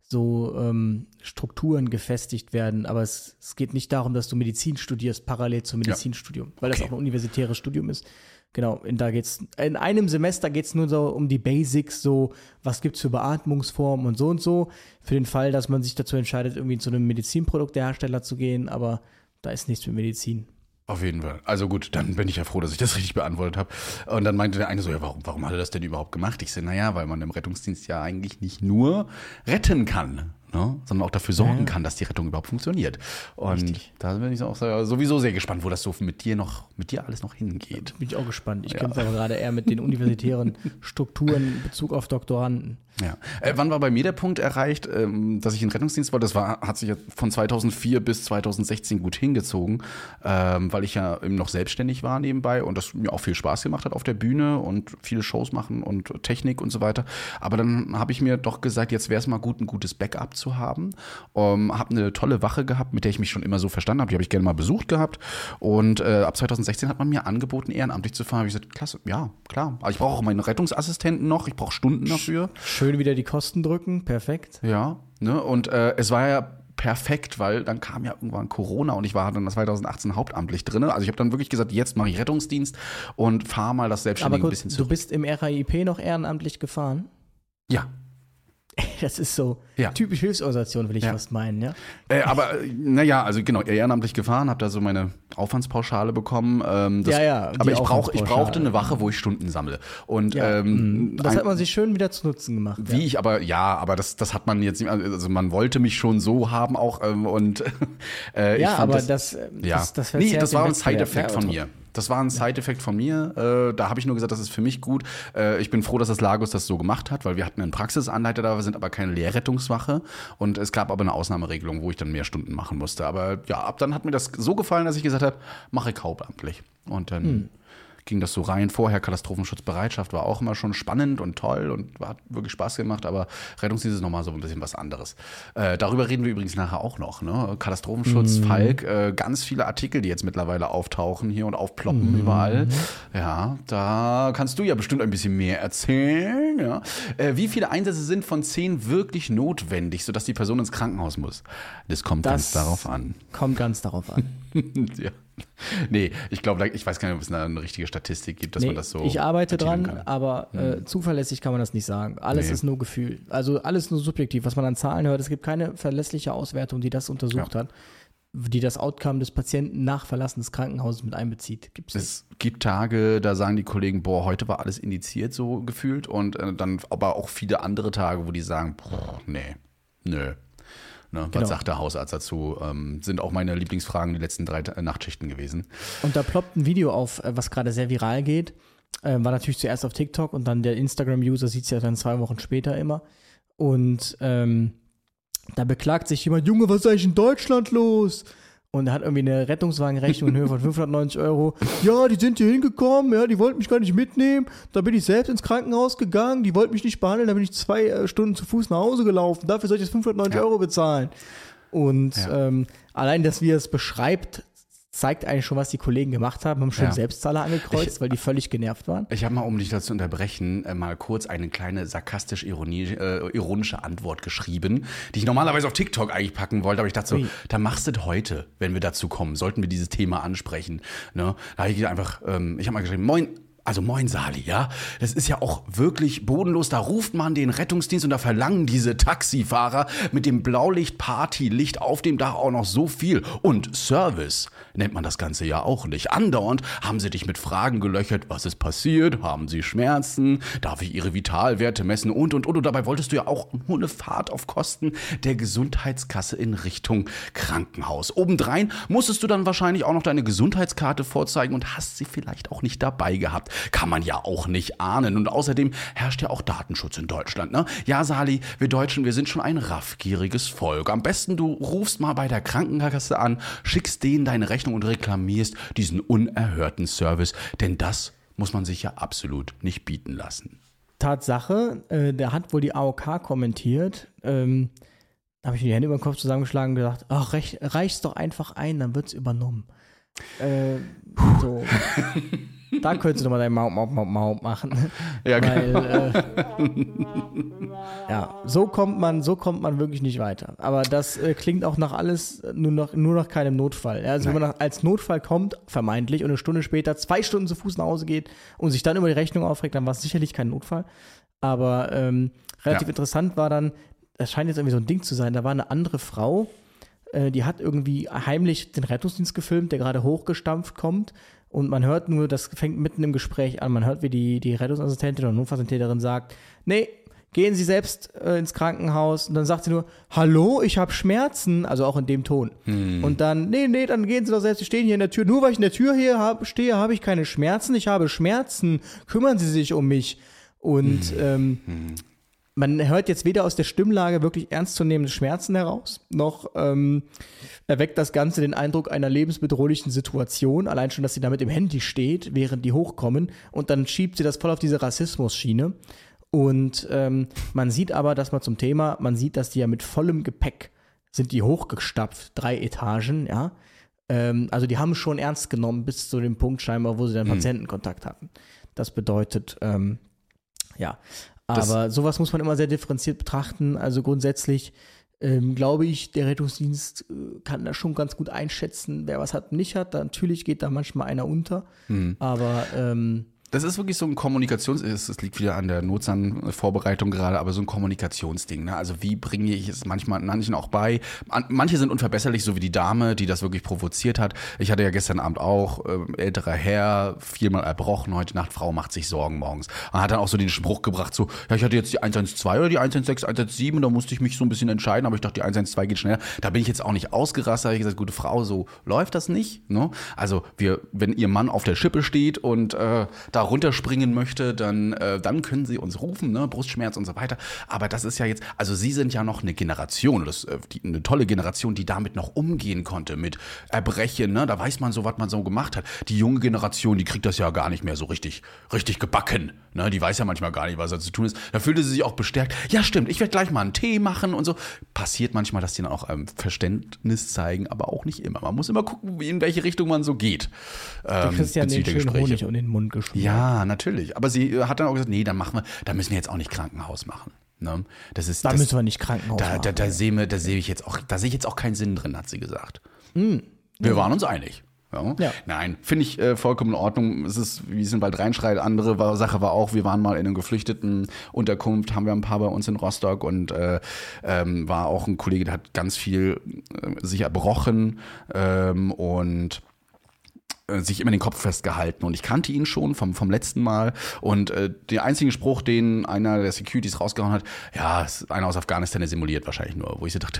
so ähm, Strukturen gefestigt werden. Aber es, es geht nicht darum, dass du Medizin studierst, parallel zum Medizinstudium, weil Okay. das auch ein universitäres Studium ist. Genau, in, da geht's, in einem Semester geht es nur so um die Basics, so was gibt es für Beatmungsformen und so und so. Für den Fall, dass man sich dazu entscheidet, irgendwie zu einem Medizinproduktehersteller zu gehen, aber da ist nichts mit Medizin. Auf jeden Fall. Also gut, dann bin ich ja froh, dass ich das richtig beantwortet habe. Und dann meinte der eine so, ja, warum, warum hat er das denn überhaupt gemacht? Ich so, naja, weil man im Rettungsdienst ja eigentlich nicht nur retten kann, ne, sondern auch dafür sorgen Ja. kann, dass die Rettung überhaupt funktioniert. Und Richtig. da bin ich auch sehr- sowieso sehr gespannt, wo das so mit dir noch, mit dir alles noch hingeht. Bin ich auch gespannt. Ich Ja. kenne es aber gerade eher mit den universitären Strukturen in Bezug auf Doktoranden. Ja. Äh, wann war bei mir der Punkt erreicht, ähm, dass ich in den Rettungsdienst wollte? Das war, hat sich ja von zweitausendvier bis zweitausendsechzehn gut hingezogen, ähm, weil ich ja eben noch selbstständig war nebenbei und das mir auch viel Spaß gemacht hat auf der Bühne und viele Shows machen und Technik und so weiter. Aber dann habe ich mir doch gesagt, jetzt wäre es mal gut, ein gutes Backup zu haben. Ähm, habe eine tolle Wache gehabt, mit der ich mich schon immer so verstanden habe. Die habe ich gerne mal besucht gehabt. Und äh, ab zweitausendsechzehn hat man mir angeboten, ehrenamtlich zu fahren. Habe ich gesagt, klasse, ja, klar. Aber ich brauche auch meinen Rettungsassistenten noch. Ich brauche Stunden dafür. Schön wieder die Kosten drücken, perfekt. Ja, ne? Und äh, es war ja perfekt, weil dann kam ja irgendwann Corona und ich war dann zweitausendachtzehn hauptamtlich drin. Also ich habe dann wirklich gesagt, jetzt mache ich Rettungsdienst und fahre mal das Aber Selbstständige ein kurz, bisschen du zurück. bist im R A I P noch ehrenamtlich gefahren? Ja, Das ist so Ja. typisch Hilfsorganisation, will ich Ja. fast meinen, ja. Äh, aber äh, naja, also genau, ehrenamtlich gefahren, habe da so meine Aufwandspauschale bekommen. Ähm, das, Ja, ja, die aber ich, brauch, ich Aufwandspauschale. brauchte eine Wache, wo ich Stunden sammle. Und ja. ähm, Das ein, hat man sich schön wieder zu Nutzen gemacht. wie ja. ich aber, ja, aber das, das hat man jetzt nicht, also man wollte mich schon so haben auch ähm, und äh, ich Ja, fand aber das, das, äh, ja. das, das nee, verzerrt das den war ein Wettbewerb. Side-Effekt Ja, von aber mir. Das war ein Side-Effekt von mir. Äh, da habe ich nur gesagt, das ist für mich gut. Äh, ich bin froh, dass das Lagos das so gemacht hat, weil wir hatten einen Praxisanleiter da, wir sind aber keine Lehrrettungswache. Und es gab aber eine Ausnahmeregelung, wo ich dann mehr Stunden machen musste. Aber ja, ab dann hat mir das so gefallen, dass ich gesagt habe, mache ich hauptamtlich. Und dann hm. ging das so rein. Vorher Katastrophenschutzbereitschaft war auch immer schon spannend und toll und hat wirklich Spaß gemacht, aber Rettungsdienst ist nochmal so ein bisschen was anderes. Äh, darüber reden wir übrigens nachher auch noch. Ne? Katastrophenschutz, mm. Falk, äh, ganz viele Artikel, die jetzt mittlerweile auftauchen hier und aufploppen mm. überall. Ja, da kannst du ja bestimmt ein bisschen mehr erzählen. Ja? Äh, wie viele Einsätze sind von zehn wirklich notwendig, sodass die Person ins Krankenhaus muss? Das kommt Das ganz darauf an. Kommt ganz darauf an. ja. Nee, ich glaube, ich weiß gar nicht, ob es da eine richtige Statistik gibt, dass nee, man das so. Ich arbeite dran, kann. aber äh, hm. zuverlässig kann man das nicht sagen. Alles Nee. ist nur Gefühl. Also alles nur subjektiv, was man an Zahlen hört. Es gibt keine verlässliche Auswertung, die das untersucht Ja. hat, die das Outcome des Patienten nach Verlassen des Krankenhauses mit einbezieht. Gibt's nicht. Es gibt Tage, da sagen die Kollegen, boah, heute war alles indiziert, so gefühlt. Und äh, dann aber auch viele andere Tage, wo die sagen, boah, nee, nö. Ne, Genau. Was sagt der Hausarzt dazu? Ähm, sind auch meine Lieblingsfragen die letzten drei äh, Nachtschichten gewesen. Und da ploppt ein Video auf, äh, was gerade sehr viral geht. Äh, war natürlich zuerst auf TikTok und dann der Instagram-User sieht es ja dann zwei Wochen später immer. Und ähm, da beklagt sich jemand, Junge, was ist eigentlich in Deutschland los? Und er hat irgendwie eine Rettungswagenrechnung in Höhe von fünfhundertneunzig Euro. Ja, die sind hier hingekommen, ja, die wollten mich gar nicht mitnehmen. Da bin ich selbst ins Krankenhaus gegangen, die wollten mich nicht behandeln, da bin ich zwei äh, Stunden zu Fuß nach Hause gelaufen. Dafür soll ich jetzt fünfhundertneunzig Ja. Euro bezahlen. Und Ja. ähm, allein, dass wir es beschreibt, zeigt eigentlich schon, was die Kollegen gemacht haben. Haben schon Ja. Selbstzahler angekreuzt, Ich- weil die völlig genervt waren. Ich habe mal, um dich dazu zu unterbrechen, äh, mal kurz eine kleine sarkastisch Ironie, äh, ironische Antwort geschrieben, die ich normalerweise auf TikTok eigentlich packen wollte, aber ich dachte so, Ui. da machst du es heute, wenn wir dazu kommen, sollten wir dieses Thema ansprechen. Ne? Da habe ich einfach, ähm, ich habe mal geschrieben, moin, also moin Sali, ja, das ist ja auch wirklich bodenlos, da ruft man den Rettungsdienst und da verlangen diese Taxifahrer mit dem Blaulicht-Party-Licht auf dem Dach auch noch so viel. Und Service nennt man das Ganze ja auch nicht. Andauernd haben sie dich mit Fragen gelöchert, was ist passiert, haben sie Schmerzen, darf ich ihre Vitalwerte messen und, und, und. Und dabei wolltest du ja auch nur eine Fahrt auf Kosten der Gesundheitskasse in Richtung Krankenhaus. Obendrein musstest du dann wahrscheinlich auch noch deine Gesundheitskarte vorzeigen und hast sie vielleicht auch nicht dabei gehabt. Kann man ja auch nicht ahnen. Und außerdem herrscht ja auch Datenschutz in Deutschland. Ne? Ja, Sali, wir Deutschen, wir sind schon ein raffgieriges Volk. Am besten du rufst mal bei der Krankenkasse an, schickst denen deine Rechnung und reklamierst diesen unerhörten Service. Denn das muss man sich ja absolut nicht bieten lassen. Tatsache, äh, der hat wohl die A O K kommentiert. Ähm, da habe ich mir die Hände über den Kopf zusammengeschlagen und gedacht, ach, reich, reich's doch einfach ein, dann wird's übernommen. Äh, so. Da könntest du doch mal dein Maut, Maut, Maut, Maut machen. Ja, Weil, äh, ja, so kommt man, so kommt man wirklich nicht weiter. Aber das äh, klingt auch nach alles, nur nach, nur nach keinem Notfall. Ja, also Nein. wenn man nach, als Notfall kommt, vermeintlich, und eine Stunde später zwei Stunden zu Fuß nach Hause geht und sich dann über die Rechnung aufregt, dann war es sicherlich kein Notfall. Aber ähm, relativ Ja. interessant war dann, das scheint jetzt irgendwie so ein Ding zu sein, da war eine andere Frau, äh, die hat irgendwie heimlich den Rettungsdienst gefilmt, der gerade hochgestampft kommt. Und man hört nur, das fängt mitten im Gespräch an, man hört, wie die, die Rettungsassistentin oder Notfallsanitäterin sagt, nee, gehen Sie selbst äh, ins Krankenhaus. Und dann sagt sie nur, hallo, ich habe Schmerzen, also auch in dem Ton. Hm. Und dann, nee, nee, dann gehen Sie doch selbst, Sie stehen hier in der Tür. Nur weil ich in der Tür hier hab, stehe, habe ich keine Schmerzen, ich habe Schmerzen, kümmern Sie sich um mich. Und Hm. ähm, Hm. man hört jetzt weder aus der Stimmlage wirklich ernstzunehmende Schmerzen heraus, noch ähm, erweckt das Ganze den Eindruck einer lebensbedrohlichen Situation. Allein schon, dass sie da mit dem Handy steht, während die hochkommen. Und dann schiebt sie das voll auf diese Rassismus-Schiene. Und ähm, man sieht aber, dass man zum Thema, man sieht, dass die ja mit vollem Gepäck sind die hochgestapft, drei Etagen, ja. Ähm, also die haben schon ernst genommen bis zu dem Punkt scheinbar, wo sie dann Mhm. Patientenkontakt hatten. Das bedeutet, ähm, ja, Das- aber sowas muss man immer sehr differenziert betrachten. Also grundsätzlich ähm, glaube ich, der Rettungsdienst äh, kann da schon ganz gut einschätzen, wer was hat und nicht hat. Da, natürlich geht da manchmal einer unter, Mhm. aber ähm, Das ist wirklich so ein Kommunikations-, es liegt wieder an der Notsan-Vorbereitung gerade, aber so ein Kommunikationsding. Ne? Also wie bringe ich es manchmal manchen auch bei? Manche sind unverbesserlich, so wie die Dame, die das wirklich provoziert hat. Ich hatte ja gestern Abend auch äh, älterer Herr, viermal erbrochen, heute Nacht, Frau macht sich Sorgen morgens. Und hat dann auch so den Spruch gebracht, so, ja, ich hatte jetzt die eins eins zwei oder die eins eins sechs, eins eins sieben, da musste ich mich so ein bisschen entscheiden, aber ich dachte, die eins eins zwei geht schneller. Da bin ich jetzt auch nicht ausgerastet, da habe ich gesagt, gute Frau, so läuft das nicht. Ne? Also wir, wenn ihr Mann auf der Schippe steht und äh, da runterspringen möchte, dann, äh, dann können sie uns rufen, ne? Brustschmerz und so weiter. Aber das ist ja jetzt, also sie sind ja noch eine Generation, das, äh, die, eine tolle Generation, die damit noch umgehen konnte mit Erbrechen, ne? Da weiß man so, was man so gemacht hat. Die junge Generation, die kriegt das ja gar nicht mehr so richtig, richtig gebacken. Ne? Die weiß ja manchmal gar nicht, was da zu tun ist. Da fühlte sie sich auch bestärkt. Ja, stimmt, ich werde gleich mal einen Tee machen und so. Passiert manchmal, dass die dann auch ähm, Verständnis zeigen, aber auch nicht immer. Man muss immer gucken, in welche Richtung man so geht. Ähm, du kriegst ja den schönen Honig um den Mund geschmiert. Ja, natürlich. Aber sie hat dann auch gesagt, nee, dann machen wir, da müssen wir jetzt auch nicht Krankenhaus machen. Ne? Das ist, da das, müssen wir nicht Krankenhaus da, machen. Da, da, da sehe wir, da sehe ich jetzt auch, da sehe ich jetzt auch keinen Sinn drin, hat sie gesagt. Mm. Wir waren uns einig. Ja. Ja. Nein, finde ich äh, vollkommen in Ordnung. Es ist, wie es in Wald reinschreit. Andere war, Sache war auch, wir waren mal in einer geflüchteten Unterkunft, haben wir ein paar bei uns in Rostock und äh, ähm, war auch ein Kollege, der hat ganz viel äh, sich erbrochen ähm, und sich immer den Kopf festgehalten und ich kannte ihn schon vom, vom letzten Mal und äh, der einzige Spruch, den einer der Securities rausgehauen hat, ja, ist einer aus Afghanistan, der simuliert wahrscheinlich nur, wo ich so dachte,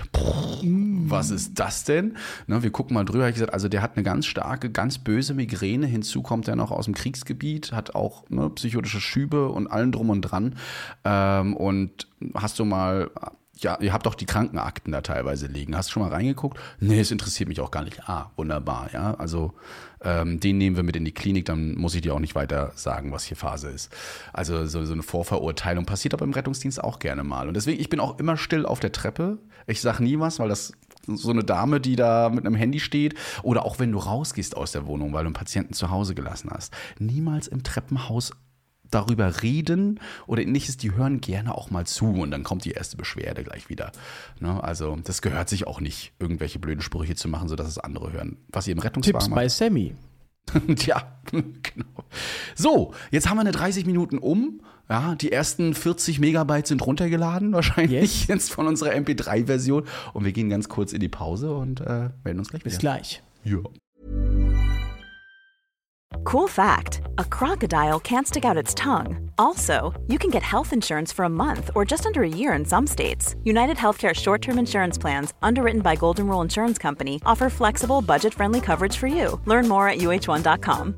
mm. was ist das denn? Ne, wir gucken mal drüber, habe ich gesagt, also der hat eine ganz starke, ganz böse Migräne, hinzu kommt er noch aus dem Kriegsgebiet, hat auch ne, psychotische Schübe und allen drum und dran ähm, und hast du mal... Ja, ihr habt doch die Krankenakten da teilweise liegen. Hast du schon mal reingeguckt? Nee, es interessiert mich auch gar nicht. Ah, wunderbar, ja. Also ähm, den nehmen wir mit in die Klinik, dann muss ich dir auch nicht weiter sagen, was hier Phase ist. Also so, so eine Vorverurteilung passiert aber im Rettungsdienst auch gerne mal. Und deswegen, ich bin auch immer still auf der Treppe. Ich sag nie was, weil das so eine Dame, die da mit einem Handy steht. Oder auch wenn du rausgehst aus der Wohnung, weil du einen Patienten zu Hause gelassen hast. Niemals im Treppenhaus darüber reden oder ähnliches, die hören gerne auch mal zu und dann kommt die erste Beschwerde gleich wieder. Ne? Also das gehört sich auch nicht, irgendwelche blöden Sprüche zu machen, sodass es andere hören. Was ihr im Rettungswagen Tipps bei Sammy. Tja, genau. So, jetzt haben wir eine dreißig Minuten um. Ja, die ersten vierzig Megabyte sind runtergeladen, wahrscheinlich yes. jetzt von unserer M P drei Version. Und wir gehen ganz kurz in die Pause und äh, melden uns gleich wieder. Bis gleich. Ja. Cool fact, a crocodile can't stick out its tongue. Also, you can get health insurance for a month or just under a year in some states. United Healthcare short-term insurance plans, underwritten by Golden Rule Insurance Company, offer flexible, budget-friendly coverage for you. Learn more at U H one dot com.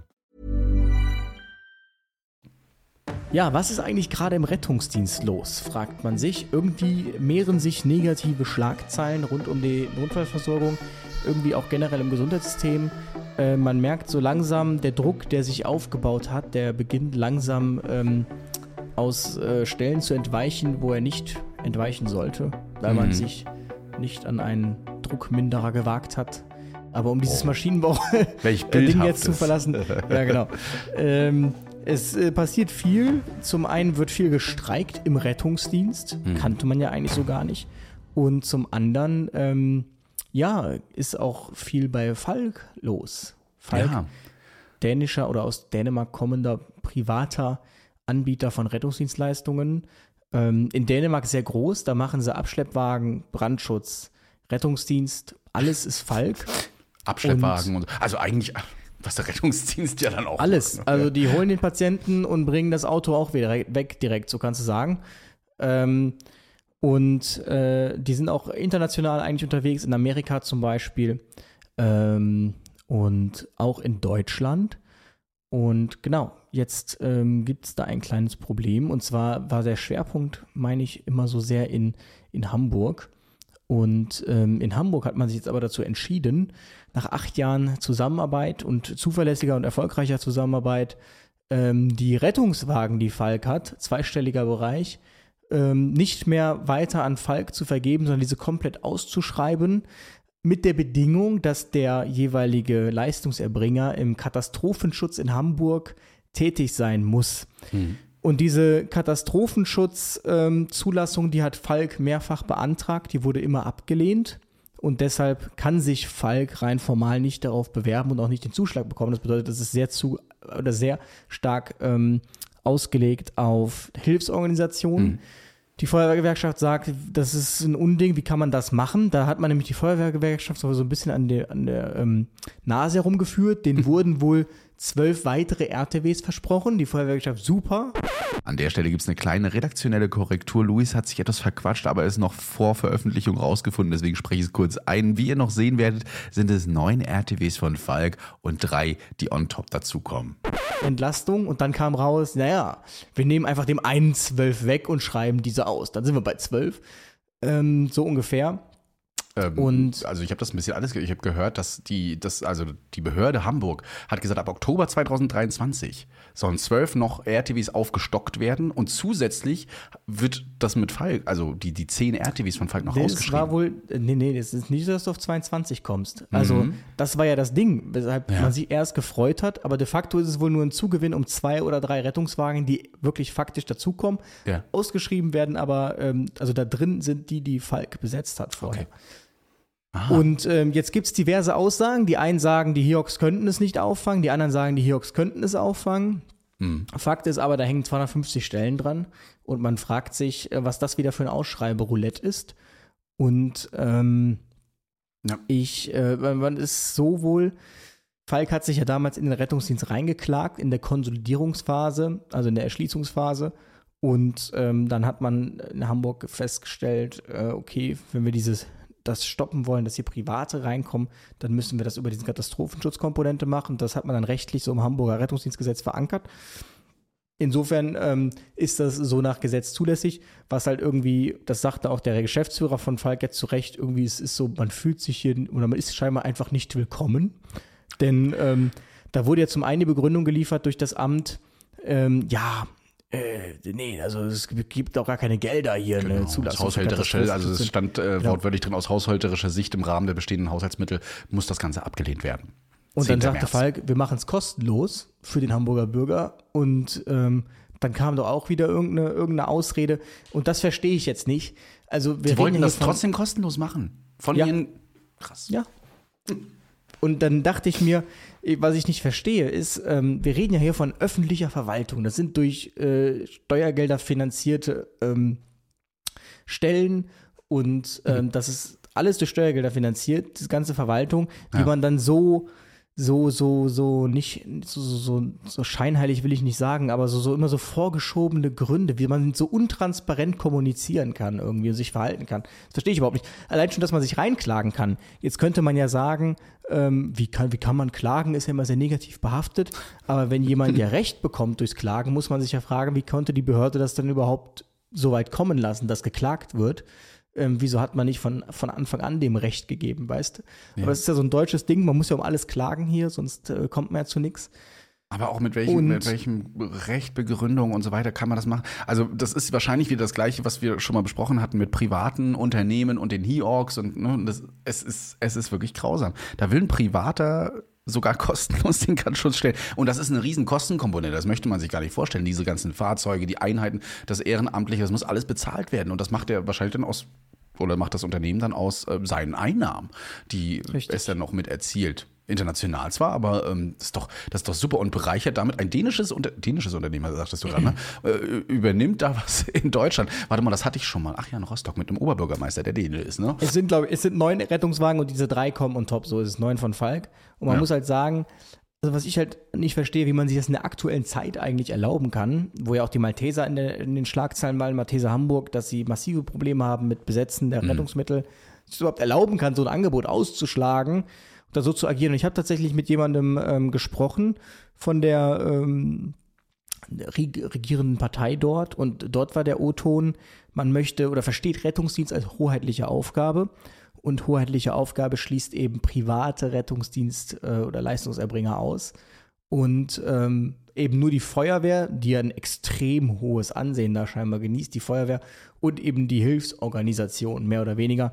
Ja, was ist eigentlich gerade im Rettungsdienst los, fragt man sich. Irgendwie mehren sich negative Schlagzeilen rund um die Notfallversorgung, irgendwie auch generell im Gesundheitssystem. Äh, man merkt so langsam, der Druck, der sich aufgebaut hat, der beginnt langsam ähm, aus äh, Stellen zu entweichen, wo er nicht entweichen sollte, weil mhm. man sich nicht an einen Druckminderer gewagt hat. Aber um dieses oh. Maschinenbau-Ding jetzt zu verlassen. Ja, genau. Ähm, es äh, passiert viel. Zum einen wird viel gestreikt im Rettungsdienst. Mhm. Kannte man ja eigentlich so gar nicht. Und zum anderen... Ähm, Ja, ist auch viel bei Falk los. Falk, ja. dänischer oder aus Dänemark kommender privater Anbieter von Rettungsdienstleistungen. Ähm, in Dänemark sehr groß, da machen sie Abschleppwagen, Brandschutz, Rettungsdienst, alles ist Falk. Abschleppwagen und, und also eigentlich, was der Rettungsdienst ja dann auch alles, macht, ne? Also die holen den Patienten und bringen das Auto auch wieder weg direkt, so kannst du sagen. Ähm, Und äh, die sind auch international eigentlich unterwegs, in Amerika zum Beispiel ähm, und auch in Deutschland. Und genau, jetzt ähm, gibt es da ein kleines Problem. Und zwar war der Schwerpunkt, meine ich, immer so sehr in, in Hamburg. Und ähm, in Hamburg hat man sich jetzt aber dazu entschieden, nach acht Jahren Zusammenarbeit und zuverlässiger und erfolgreicher Zusammenarbeit, ähm, die Rettungswagen, die Falk hat, zweistelliger Bereich, Ähm, nicht mehr weiter an Falk zu vergeben, sondern diese komplett auszuschreiben, mit der Bedingung, dass der jeweilige Leistungserbringer im Katastrophenschutz in Hamburg tätig sein muss. Hm. Und diese Katastrophenschutz-Zulassung, ähm, die hat Falk mehrfach beantragt, die wurde immer abgelehnt. Und deshalb kann sich Falk rein formal nicht darauf bewerben und auch nicht den Zuschlag bekommen. Das bedeutet, das ist sehr zu oder sehr stark ähm, ausgelegt auf Hilfsorganisationen. Mhm. Die Feuerwehrgewerkschaft sagt, das ist ein Unding, wie kann man das machen? Da hat man nämlich die Feuerwehrgewerkschaft so ein bisschen an der, an der ähm, Nase herumgeführt. Denen wurden wohl zwölf weitere R T Ws versprochen. Die Feuerwehrgewerkschaft super. An der Stelle gibt es eine kleine redaktionelle Korrektur. Luis hat sich etwas verquatscht, aber ist noch vor Veröffentlichung rausgefunden. Deswegen spreche ich es kurz ein. Wie ihr noch sehen werdet, sind es neun R T Ws von Falk und drei, die on top dazukommen. Entlastung und dann kam raus, naja, wir nehmen einfach dem einen zwölf weg und schreiben diese aus. Dann sind wir bei zwölf, ähm, so ungefähr. Ähm, und also ich habe das ein bisschen alles, ich habe gehört, dass die, das, also die Behörde Hamburg hat gesagt, ab Oktober zweitausenddreiundzwanzig sollen zwölf noch R T Ws aufgestockt werden und zusätzlich wird das mit Falk, also die, die zehn R T Ws von Falk noch das ausgeschrieben. Das war wohl, nee, nee, das ist nicht so, dass du auf zweiundzwanzig kommst. Also mhm. das war ja das Ding, weshalb ja. man sich erst gefreut hat, aber de facto ist es wohl nur ein Zugewinn um zwei oder drei Rettungswagen, die wirklich faktisch dazukommen, ja. ausgeschrieben werden, aber ähm, also da drin sind die, die Falk besetzt hat vorher. Okay. Aha. Und ähm, jetzt gibt es diverse Aussagen. Die einen sagen, die Hiox könnten es nicht auffangen, die anderen sagen, die Hiox könnten es auffangen. Hm. Fakt ist aber, da hängen zweihundertfünfzig Stellen dran und man fragt sich, was das wieder für ein Ausschreiberoulette ist. Und ähm, ja. ich, äh, man ist so wohl, Falk hat sich ja damals in den Rettungsdienst reingeklagt, in der Konsolidierungsphase, also in der Erschließungsphase. Und ähm, dann hat man in Hamburg festgestellt, äh, okay, wenn wir dieses das stoppen wollen, dass hier Private reinkommen, dann müssen wir das über diese Katastrophenschutzkomponente machen. Das hat man dann rechtlich so im Hamburger Rettungsdienstgesetz verankert. Insofern ähm, ist das so nach Gesetz zulässig, was halt irgendwie, das sagte auch der Geschäftsführer von Falk jetzt zu Recht, irgendwie es ist so, man fühlt sich hier, oder man ist scheinbar einfach nicht willkommen. Denn ähm, da wurde ja zum einen die Begründung geliefert durch das Amt, ähm, ja, Äh, nee, also es gibt auch gar keine Gelder hier, genau, eine Zulassung. Haushälterische, also es stand äh, genau. wortwörtlich drin, aus haushälterischer Sicht im Rahmen der bestehenden Haushaltsmittel muss das Ganze abgelehnt werden. Und dann sagte März. Falk, wir machen es kostenlos für den Hamburger Bürger und ähm, dann kam doch auch wieder irgendeine, irgendeine Ausrede und das verstehe ich jetzt nicht. Also wir Die wollten das von, trotzdem kostenlos machen. Von ja. ihren, krass. Ja. Und dann dachte ich mir, was ich nicht verstehe, ist, ähm, wir reden ja hier von öffentlicher Verwaltung. Das sind durch äh, Steuergelder finanzierte ähm, Stellen und ähm, mhm. das ist alles durch Steuergelder finanziert, diese ganze Verwaltung, die ja. man dann so, so, so, so nicht, so, so, so scheinheilig will ich nicht sagen, aber so, so immer so vorgeschobene Gründe, wie man so untransparent kommunizieren kann irgendwie und sich verhalten kann. Das verstehe ich überhaupt nicht. Allein schon, dass man sich reinklagen kann. Jetzt könnte man ja sagen, ähm, wie kann, wie kann man klagen, ist ja immer sehr negativ behaftet. Aber wenn jemand ja Recht bekommt durchs Klagen, muss man sich ja fragen, wie konnte die Behörde das dann überhaupt so weit kommen lassen, dass geklagt wird? Ähm, wieso hat man nicht von, von Anfang an dem Recht gegeben, weißt du? Ja. Aber es ist ja so ein deutsches Ding, man muss ja um alles klagen hier, sonst äh, kommt man ja zu nichts. Aber auch mit welchem, mit welchem Recht, Begründung und so weiter kann man das machen? Also das ist wahrscheinlich wieder das Gleiche, was wir schon mal besprochen hatten mit privaten Unternehmen und den Hiox und ne, das, es ist, es ist wirklich grausam. Da will ein Privater sogar kostenlos den Brandschutz stellen. Und das ist eine riesen Kostenkomponente, das möchte man sich gar nicht vorstellen. Diese ganzen Fahrzeuge, die Einheiten, das Ehrenamtliche, das muss alles bezahlt werden. Und das macht er wahrscheinlich dann aus, oder macht das Unternehmen dann aus äh, seinen Einnahmen, die Richtig. es dann noch mit erzielt. International zwar, aber ähm, das ist doch, das ist doch super und bereichert damit ein dänisches, Unter- dänisches Unternehmen, sagtest du gerade, ne? äh, übernimmt da was in Deutschland. Warte mal, das hatte ich schon mal. Ach ja, in Rostock mit dem Oberbürgermeister, der Däne ist, ne? Es sind, glaube ich, es sind neun Rettungswagen und diese drei kommen on top, so ist es neun von Falk. Und man ja. muss halt sagen, also was ich halt nicht verstehe, wie man sich das in der aktuellen Zeit eigentlich erlauben kann, wo ja auch die Malteser in, der, in den Schlagzeilen waren, Malteser Hamburg, dass sie massive Probleme haben mit Besetzen der mhm. Rettungsmittel, dass es überhaupt erlauben kann, so ein Angebot auszuschlagen, da so zu agieren. Und ich habe tatsächlich mit jemandem ähm, gesprochen von der ähm, regierenden Partei dort und dort war der O-Ton, man möchte oder versteht Rettungsdienst als hoheitliche Aufgabe und hoheitliche Aufgabe schließt eben private Rettungsdienst- äh, oder Leistungserbringer aus und ähm, eben nur die Feuerwehr, die ja ein extrem hohes Ansehen da scheinbar genießt, die Feuerwehr und eben die Hilfsorganisation, mehr oder weniger.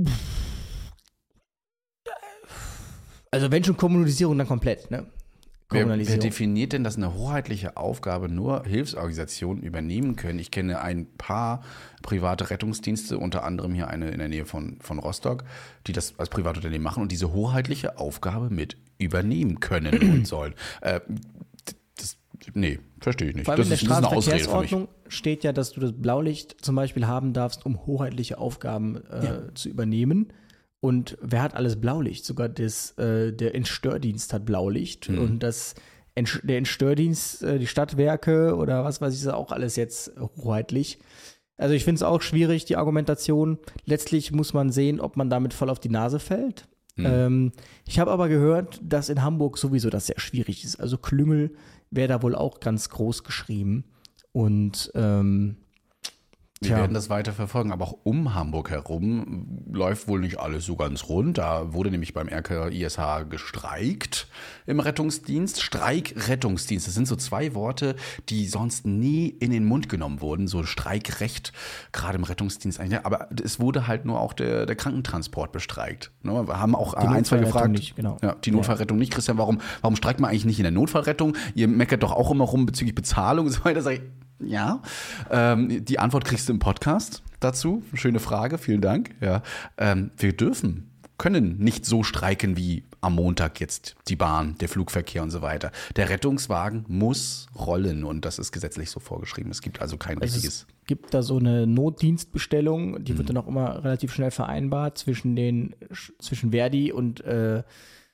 Also wenn schon Kommunalisierung, dann komplett, ne? Wer, wer definiert denn, dass eine hoheitliche Aufgabe nur Hilfsorganisationen übernehmen können? Ich kenne ein paar private Rettungsdienste, unter anderem hier eine in der Nähe von, von Rostock, die das als Privatunternehmen machen und diese hoheitliche Aufgabe mit übernehmen können und sollen. Äh, das, nee, verstehe ich nicht. Vor allem Das in der ist, das ist eine Ausrede für mich. Straßenverkehrsordnung steht ja, dass du das Blaulicht zum Beispiel haben darfst, um hoheitliche Aufgaben äh, ja. zu übernehmen. Und wer hat alles Blaulicht? Sogar das, äh, der Entstördienst hat Blaulicht. Mhm. Und das, der Entstördienst, äh, die Stadtwerke oder was weiß ich, ist auch alles jetzt hoheitlich. Also ich finde es auch schwierig, die Argumentation. Letztlich muss man sehen, ob man damit voll auf die Nase fällt. Mhm. Ähm, ich habe aber gehört, dass in Hamburg sowieso das sehr schwierig ist. Also Klüngel wäre da wohl auch ganz groß geschrieben. Und ähm, Wir Tja. werden das weiter verfolgen, aber auch um Hamburg herum läuft wohl nicht alles so ganz rund. Da wurde nämlich beim R K I S H gestreikt im Rettungsdienst. Streik, Rettungsdienst, das sind so zwei Worte, die sonst nie in den Mund genommen wurden. So Streikrecht, gerade im Rettungsdienst eigentlich. Aber es wurde halt nur auch der, der Krankentransport bestreikt. Wir haben auch die ein, zwei gefragt. Nicht, genau. Ja, die Notfallrettung nicht. Christian, warum, warum streikt man eigentlich nicht in der Notfallrettung? Ihr meckert doch auch immer rum bezüglich Bezahlung und so weiter. Sag ich, ja, ähm, die Antwort kriegst du im Podcast dazu. Schöne Frage, vielen Dank. Ja, ähm, wir dürfen, können nicht so streiken wie am Montag jetzt die Bahn, der Flugverkehr und so weiter. Der Rettungswagen muss rollen und das ist gesetzlich so vorgeschrieben. Es gibt also kein also richtiges. Es gibt da so eine Notdienstbestellung, die mhm. wird dann auch immer relativ schnell vereinbart zwischen den zwischen Verdi und äh,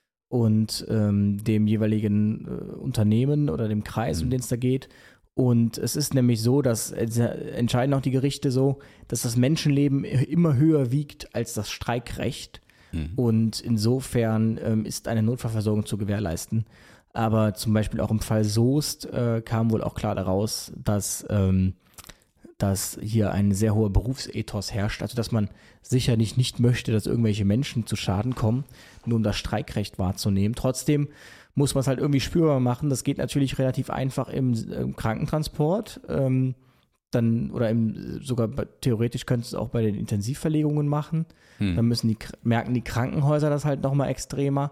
und ähm, dem jeweiligen äh, Unternehmen oder dem Kreis, mhm. um den es da geht. Und es ist nämlich so, dass entscheiden auch die Gerichte so, dass das Menschenleben immer höher wiegt als das Streikrecht. Mhm. Und insofern ähm, ist eine Notfallversorgung zu gewährleisten. Aber zum Beispiel auch im Fall Soest äh, kam wohl auch klar daraus, dass, ähm, dass hier ein sehr hoher Berufsethos herrscht. Also dass man sicherlich nicht möchte, dass irgendwelche Menschen zu Schaden kommen, nur um das Streikrecht wahrzunehmen. Trotzdem muss man es halt irgendwie spürbar machen. Das geht natürlich relativ einfach im, im Krankentransport. Ähm, dann, oder im, sogar bei, theoretisch könntest du es auch bei den Intensivverlegungen machen. Hm. Dann müssen die, merken die Krankenhäuser das halt nochmal extremer.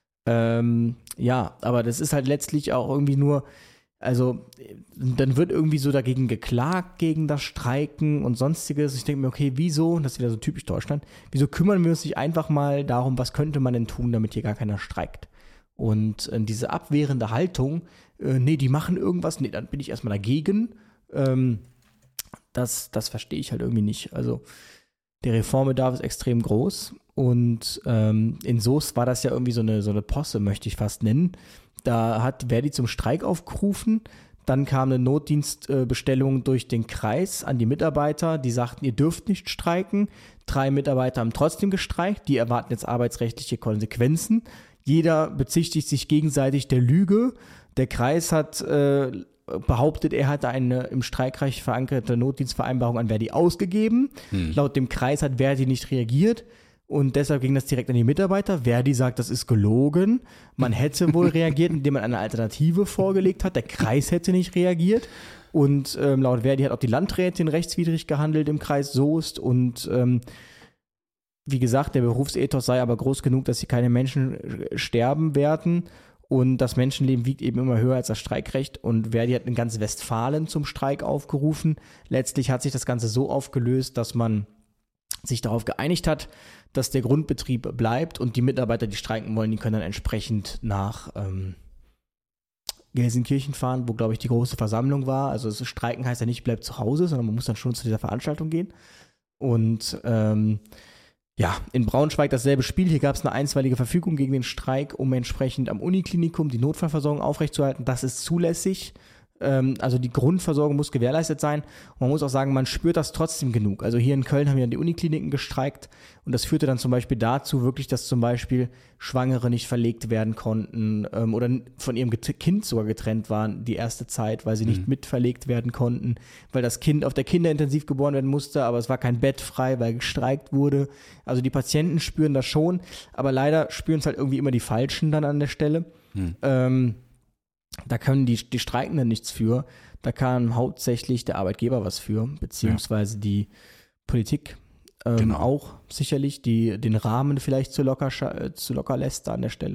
Ähm, ja, aber das ist halt letztlich auch irgendwie nur, also dann wird irgendwie so dagegen geklagt, gegen das Streiken und sonstiges. Ich denke mir, okay, wieso, das ist wieder so typisch Deutschland, wieso kümmern wir uns nicht einfach mal darum, was könnte man denn tun, damit hier gar keiner streikt? Und äh, diese abwehrende Haltung, äh, nee, die machen irgendwas, nee, dann bin ich erstmal dagegen, ähm, das, das verstehe ich halt irgendwie nicht. Also der Reformbedarf ist extrem groß und ähm, in Soest war das ja irgendwie so eine, so eine Posse, möchte ich fast nennen. Da hat Verdi zum Streik aufgerufen, dann kam eine Notdienstbestellung äh, durch den Kreis an die Mitarbeiter, die sagten, ihr dürft nicht streiken. Drei Mitarbeiter haben trotzdem gestreikt, die erwarten jetzt arbeitsrechtliche Konsequenzen. Jeder bezichtigt sich gegenseitig der Lüge. Der Kreis hat äh, behauptet, er hatte eine im Streikrecht verankerte Notdienstvereinbarung an Verdi ausgegeben. Hm. Laut dem Kreis hat Verdi nicht reagiert und deshalb ging das direkt an die Mitarbeiter. Verdi sagt, das ist gelogen. Man hätte wohl reagiert, indem man eine Alternative vorgelegt hat. Der Kreis hätte nicht reagiert. Und ähm, laut Verdi hat auch die Landrätin rechtswidrig gehandelt im Kreis Soest und ähm, wie gesagt, der Berufsethos sei aber groß genug, dass hier keine Menschen sterben werden und das Menschenleben wiegt eben immer höher als das Streikrecht und Verdi hat in ganz Westfalen zum Streik aufgerufen. Letztlich hat sich das Ganze so aufgelöst, dass man sich darauf geeinigt hat, dass der Grundbetrieb bleibt und die Mitarbeiter, die streiken wollen, die können dann entsprechend nach ähm, Gelsenkirchen fahren, wo, glaube ich, die große Versammlung war. Also das Streiken heißt ja nicht, bleibt zu Hause, sondern man muss dann schon zu dieser Veranstaltung gehen. Und ähm, ja, in Braunschweig dasselbe Spiel. Hier gab es eine einstweilige Verfügung gegen den Streik, um entsprechend am Uniklinikum die Notfallversorgung aufrechtzuerhalten. Das ist zulässig. Ähm, also die Grundversorgung muss gewährleistet sein. Und man muss auch sagen, man spürt das trotzdem genug. Also hier in Köln haben ja die Unikliniken gestreikt und das führte dann zum Beispiel dazu wirklich, dass zum Beispiel Schwangere nicht verlegt werden konnten ähm, oder von ihrem Get- Kind sogar getrennt waren die erste Zeit, weil sie nicht mhm. mitverlegt werden konnten, weil das Kind auf der Kinderintensiv geboren werden musste, aber es war kein Bett frei, weil gestreikt wurde. Also die Patienten spüren das schon, aber leider spüren es halt irgendwie immer die Falschen dann an der Stelle. Mhm. Ähm, Da können die, die Streikenden nichts für. Da kann hauptsächlich der Arbeitgeber was für, beziehungsweise ja. die Politik ähm, genau. auch sicherlich, die den Rahmen vielleicht zu locker, zu locker lässt da an der Stelle.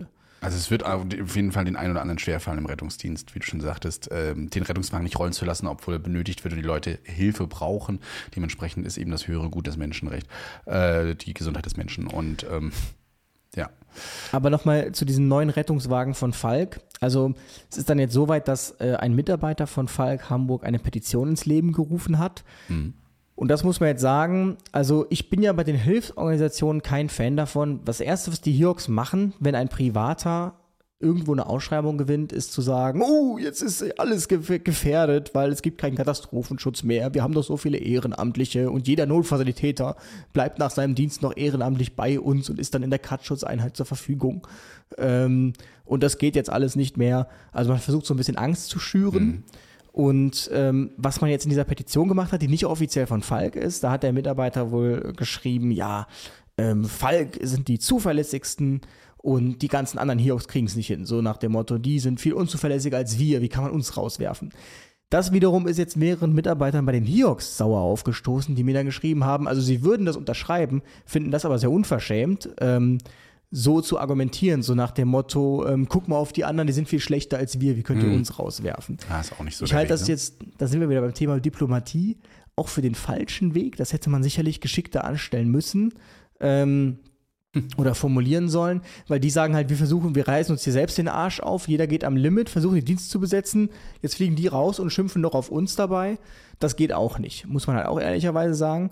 Also es wird auf jeden Fall den einen oder anderen schwerfallen im Rettungsdienst, wie du schon sagtest, ähm, den Rettungswagen nicht rollen zu lassen, obwohl er benötigt wird und die Leute Hilfe brauchen. Dementsprechend ist eben das höhere Gut das Menschenrecht, äh, die Gesundheit des Menschen und ähm, ja. Aber nochmal zu diesem neuen Rettungswagen von Falk. Also es ist dann jetzt so weit, dass äh, ein Mitarbeiter von Falk Hamburg eine Petition ins Leben gerufen hat. Mhm. Und das muss man jetzt sagen, also ich bin ja bei den Hilfsorganisationen kein Fan davon. Das Erste, was die HIOX machen, wenn ein Privater irgendwo eine Ausschreibung gewinnt, ist zu sagen, oh, jetzt ist alles gefährdet, weil es gibt keinen Katastrophenschutz mehr. Wir haben doch so viele Ehrenamtliche und jeder Notfallsanitäter bleibt nach seinem Dienst noch ehrenamtlich bei uns und ist dann in der Katschutzeinheit zur Verfügung. Ähm, und das geht jetzt alles nicht mehr. Also man versucht so ein bisschen Angst zu schüren. Mhm. Und ähm, was man jetzt in dieser Petition gemacht hat, die nicht offiziell von Falk ist, da hat der Mitarbeiter wohl geschrieben, ja, ähm, Falk sind die zuverlässigsten und die ganzen anderen HIOX kriegen es nicht hin. So nach dem Motto, die sind viel unzuverlässiger als wir, wie kann man uns rauswerfen? Das wiederum ist jetzt mehreren Mitarbeitern bei den HIOX sauer aufgestoßen, die mir dann geschrieben haben, also sie würden das unterschreiben, finden das aber sehr unverschämt, ähm, so zu argumentieren, so nach dem Motto, ähm, guck mal auf die anderen, die sind viel schlechter als wir, wie könnt ihr mhm. uns rauswerfen? Ah, ist auch nicht so ich halte das Weg, ne? Jetzt, da sind wir wieder beim Thema Diplomatie, auch für den falschen Weg, das hätte man sicherlich geschickter anstellen müssen ähm, hm. oder formulieren sollen, weil die sagen halt, wir versuchen, wir reißen uns hier selbst den Arsch auf, jeder geht am Limit, versuchen den Dienst zu besetzen, jetzt fliegen die raus und schimpfen noch auf uns dabei, das geht auch nicht, muss man halt auch ehrlicherweise sagen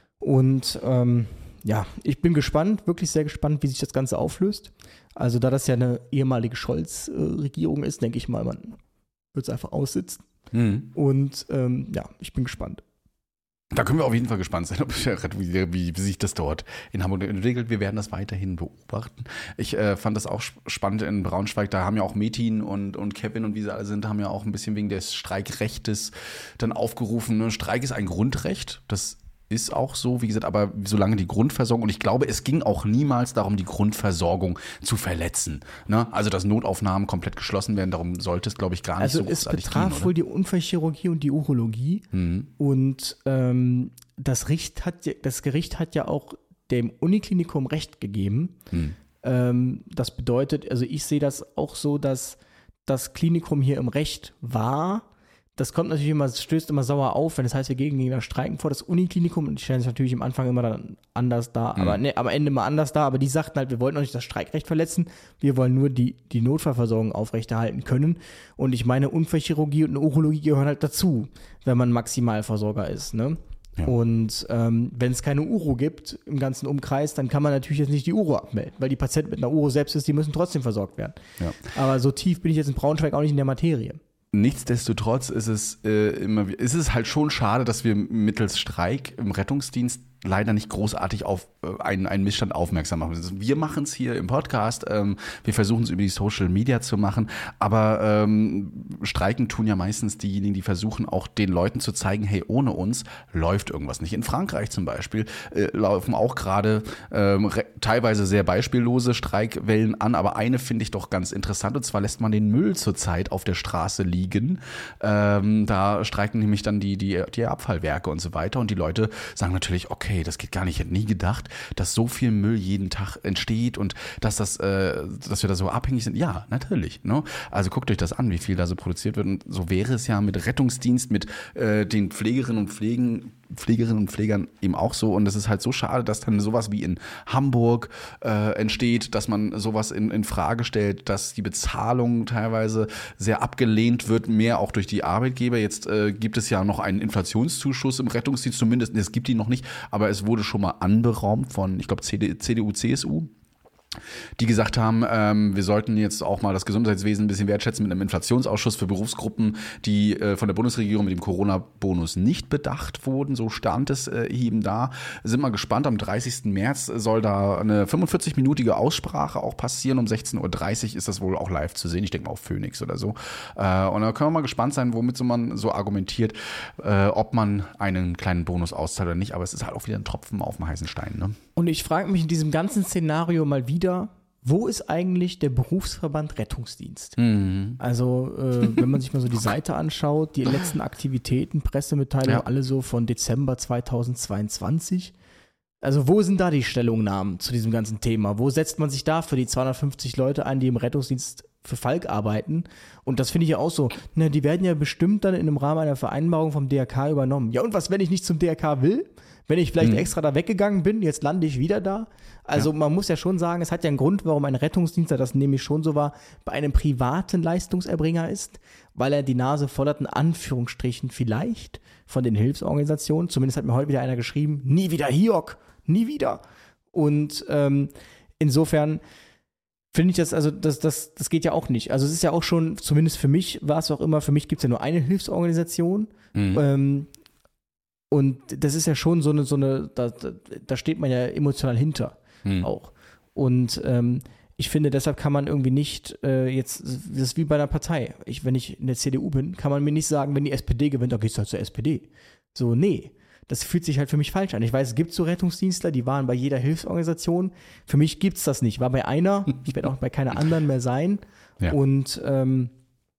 und ähm, ja, ich bin gespannt, wirklich sehr gespannt, wie sich das Ganze auflöst. Also da das ja eine ehemalige Scholz-Regierung ist, denke ich mal, man wird es einfach aussitzen. Mhm. Und ähm, ja, ich bin gespannt. Da können wir auf jeden Fall gespannt sein, ob, wie, wie, wie sich das dort in Hamburg entwickelt. Wir werden das weiterhin beobachten. Ich äh, fand das auch spannend in Braunschweig. Da haben ja auch Metin und, und Kevin und wie sie alle sind, haben ja auch ein bisschen wegen des Streikrechtes dann aufgerufen. Ne? Streik ist ein Grundrecht. Das ist auch so, wie gesagt, aber solange die Grundversorgung, und ich glaube, es ging auch niemals darum, die Grundversorgung zu verletzen. Ne? Also, dass Notaufnahmen komplett geschlossen werden, darum sollte es, glaube ich, gar nicht also so großartig gehen. Also, es betraf wohl die Unfallchirurgie und die Urologie. Mhm. Und ähm, das, Gericht hat, das Gericht hat ja auch dem Uniklinikum Recht gegeben. Mhm. Ähm, das bedeutet, also ich sehe das auch so, dass das Klinikum hier im Recht war. Das kommt natürlich immer, stößt immer sauer auf, wenn das heißt, wir gehen gegen das Streiken vor. Das Uniklinikum, und die stellen sich natürlich am Anfang immer dann anders da, mhm. aber ne, am Ende immer anders da, aber die sagten halt, wir wollten auch nicht das Streikrecht verletzen, wir wollen nur die, die Notfallversorgung aufrechterhalten können. Und ich meine, Unfallchirurgie und Urologie gehören halt dazu, wenn man Maximalversorger ist, ne? Ja. Und ähm, wenn es keine Uro gibt im ganzen Umkreis, dann kann man natürlich jetzt nicht die Uro abmelden, weil die Patienten mit einer Uro selbst ist, die müssen trotzdem versorgt werden. Ja. Aber so tief bin ich jetzt in Braunschweig auch nicht in der Materie. Nichtsdestotrotz ist es äh, immer, ist es halt schon schade, dass wir mittels Streik im Rettungsdienst leider nicht großartig auf äh, einen, einen Missstand aufmerksam machen. Also wir machen es hier im Podcast, ähm, wir versuchen es über die Social Media zu machen, aber ähm, streiken tun ja meistens diejenigen, die versuchen auch den Leuten zu zeigen, hey, ohne uns läuft irgendwas nicht. In Frankreich zum Beispiel äh, laufen auch gerade ähm, teilweise sehr beispiellose Streikwellen an, aber eine finde ich doch ganz interessant, und zwar lässt man den Müll zurzeit auf der Straße liegen. Ähm, da streiken nämlich dann die, die, die Abfallwerke und so weiter, und die Leute sagen natürlich, okay, das geht gar nicht, ich hätte nie gedacht, dass so viel Müll jeden Tag entsteht und dass das, äh, dass wir da so abhängig sind. Ja, natürlich. Ne? Also guckt euch das an, wie viel da so produziert wird. Und so wäre es ja mit Rettungsdienst, mit äh, den Pflegerinnen und Pflegen, Pflegerinnen und Pflegern eben auch so. Und es ist halt so schade, dass dann sowas wie in Hamburg äh, entsteht, dass man sowas in, in Frage stellt, dass die Bezahlung teilweise sehr abgelehnt wird, mehr auch durch die Arbeitgeber. Jetzt äh, gibt es ja noch einen Inflationszuschuss im Rettungsdienst, zumindest, es gibt ihn noch nicht, aber es wurde schon mal anberaumt von, ich glaube, C D U, C S U. Die gesagt haben, ähm, wir sollten jetzt auch mal das Gesundheitswesen ein bisschen wertschätzen mit einem Inflationsausschuss für Berufsgruppen, die äh, von der Bundesregierung mit dem Corona-Bonus nicht bedacht wurden. So stand es äh, eben da. Sind mal gespannt, am dreißigsten März soll da eine fünfundvierzig-minütige Aussprache auch passieren. Um sechzehn Uhr dreißig ist das wohl auch live zu sehen. Ich denke mal auf Phoenix oder so. Äh, und da können wir mal gespannt sein, womit so man so argumentiert, äh, ob man einen kleinen Bonus auszahlt oder nicht. Aber es ist halt auch wieder ein Tropfen auf dem heißen Stein, ne? Und ich frage mich in diesem ganzen Szenario mal wieder, wo ist eigentlich der Berufsverband Rettungsdienst? Mhm. Also, äh, wenn man sich mal so die Seite anschaut, die letzten Aktivitäten, Pressemitteilungen, ja. alle so von Dezember zweitausendzweiundzwanzig. Also wo sind da die Stellungnahmen zu diesem ganzen Thema? Wo setzt man sich da für die zweihundertfünfzig Leute ein, die im Rettungsdienst für Falk arbeiten? Und das finde ich ja auch so, na, die werden ja bestimmt dann in einem Rahmen einer Vereinbarung vom D R K übernommen. Ja, und was, wenn ich nicht zum D R K will? Wenn ich vielleicht mhm. extra da weggegangen bin, jetzt lande ich wieder da? Also ja. man muss ja schon sagen, es hat ja einen Grund, warum ein Rettungsdienstler, das nämlich schon so war, bei einem privaten Leistungserbringer ist, weil er die Nase voll hat, in Anführungsstrichen vielleicht, von den Hilfsorganisationen. Zumindest hat mir heute wieder einer geschrieben, nie wieder H I O C, nie wieder. Und ähm, insofern finde ich das, also das, das, das geht ja auch nicht. Also es ist ja auch schon, zumindest für mich war es auch immer, für mich gibt es ja nur eine Hilfsorganisation. Mhm. Ähm, und das ist ja schon so eine, so eine, da, da steht man ja emotional hinter mhm. auch. Und ähm, ich finde, deshalb kann man irgendwie nicht äh, jetzt, das ist wie bei einer Partei. Ich, wenn ich in der C D U bin, kann man mir nicht sagen, wenn die S P D gewinnt, dann gehst du halt zur S P D. So, nee. Das fühlt sich halt für mich falsch an. Ich weiß, es gibt so Rettungsdienstler, die waren bei jeder Hilfsorganisation. Für mich gibt's das nicht. War bei einer, ich werde auch bei keiner anderen mehr sein. Ja. Und ähm,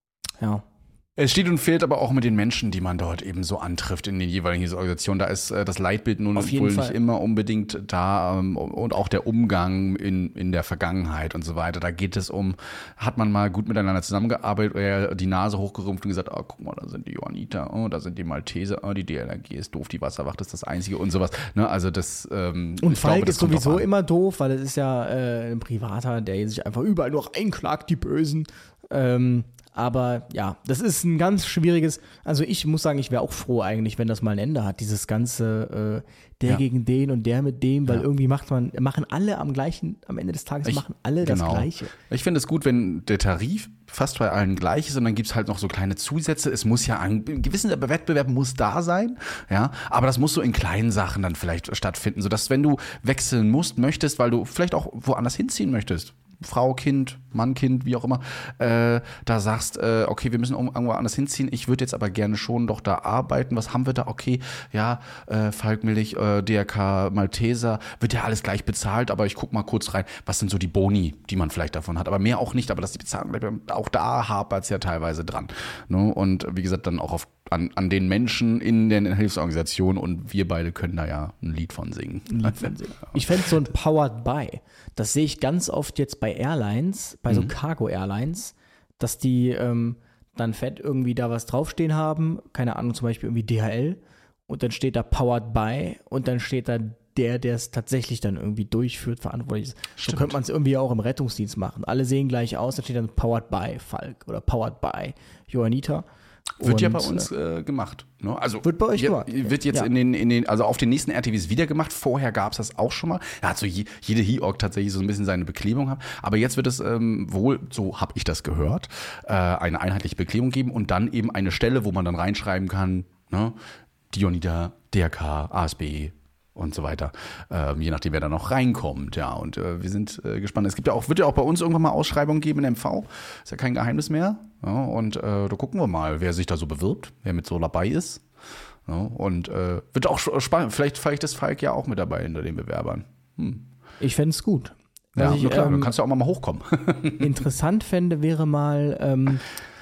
ja. Es steht und fehlt aber auch mit den Menschen, die man dort eben so antrifft in den jeweiligen Organisationen. Da ist äh, das Leitbild nun wohl nicht immer unbedingt da ähm, und auch der Umgang in, in der Vergangenheit und so weiter. Da geht es um, hat man mal gut miteinander zusammengearbeitet oder die Nase hochgerümpft und gesagt, oh, guck mal, da sind die Johanniter, oh, da sind die Malteser, oh, die D L R G ist doof, die Wasserwacht ist das Einzige und sowas. Ne, also das ähm, Und Falk glaube, das ist sowieso immer doof, weil es ist ja äh, ein Privater, der sich einfach überall nur einklagt, die Bösen. Ähm, Aber ja, das ist ein ganz schwieriges, also ich muss sagen, ich wäre auch froh eigentlich, wenn das mal ein Ende hat, dieses ganze äh, der ja. gegen den und der mit dem, weil ja. irgendwie macht man, machen alle am gleichen, am Ende des Tages ich, machen alle genau. das Gleiche. Ich finde es gut, wenn der Tarif fast bei allen gleich ist und dann gibt es halt noch so kleine Zusätze. Es muss ja, ein gewisser Wettbewerb muss da sein, ja, aber das muss so in kleinen Sachen dann vielleicht stattfinden, sodass wenn du wechseln musst, möchtest, weil du vielleicht auch woanders hinziehen möchtest, Frau, Kind, Mann, Kind, wie auch immer, äh, da sagst, äh, okay, wir müssen irgendwo anders hinziehen, ich würde jetzt aber gerne schon doch da arbeiten, was haben wir da? Okay, ja, äh, Falkmilch, äh, D R K, Malteser, wird ja alles gleich bezahlt, aber ich guck mal kurz rein, was sind so die Boni, die man vielleicht davon hat, aber mehr auch nicht, aber dass die Bezahlung, auch da hapert es ja teilweise dran. Ne? Und wie gesagt, dann auch auf An, an den Menschen in den Hilfsorganisationen und wir beide können da ja ein Lied von singen. Ein Lied von singen. Ich fände so ein Powered By, das sehe ich ganz oft jetzt bei Airlines, bei so mhm. Cargo Airlines, dass die ähm, dann fett irgendwie da was draufstehen haben, keine Ahnung, zum Beispiel irgendwie D H L und dann steht da Powered By und dann steht da der, der es tatsächlich dann irgendwie durchführt, verantwortlich ist. Stimmt. So könnte man es irgendwie auch im Rettungsdienst machen. Alle sehen gleich aus, da steht dann Powered By Falk oder Powered By Johanniter. Wird und, ja bei äh, uns äh, gemacht. Ne? Also wird bei euch ja, gemacht. Wird jetzt ja. in den, in den, also auf den nächsten R T Ws wieder gemacht. Vorher gab es das auch schon mal. Ja, also je, jede H I O C tatsächlich so ein bisschen seine Beklebung hat. Aber jetzt wird es ähm, wohl, so habe ich das gehört, äh, eine einheitliche Beklebung geben und dann eben eine Stelle, wo man dann reinschreiben kann, ne? Johanniter, D R K, A S B und so weiter, ähm, je nachdem, wer da noch reinkommt, ja, und äh, wir sind äh, gespannt. Es gibt ja auch, wird ja auch bei uns irgendwann mal Ausschreibungen geben in M V, ist ja kein Geheimnis mehr, ja, und äh, da gucken wir mal, wer sich da so bewirbt, wer mit so dabei ist, ja, und äh, wird auch spannend, vielleicht, vielleicht ist Falk ja auch mit dabei hinter den Bewerbern. Hm. Ich fände es gut. Ja, ich, klar, ähm, dann kannst du auch mal hochkommen. Interessant fände wäre mal, ähm,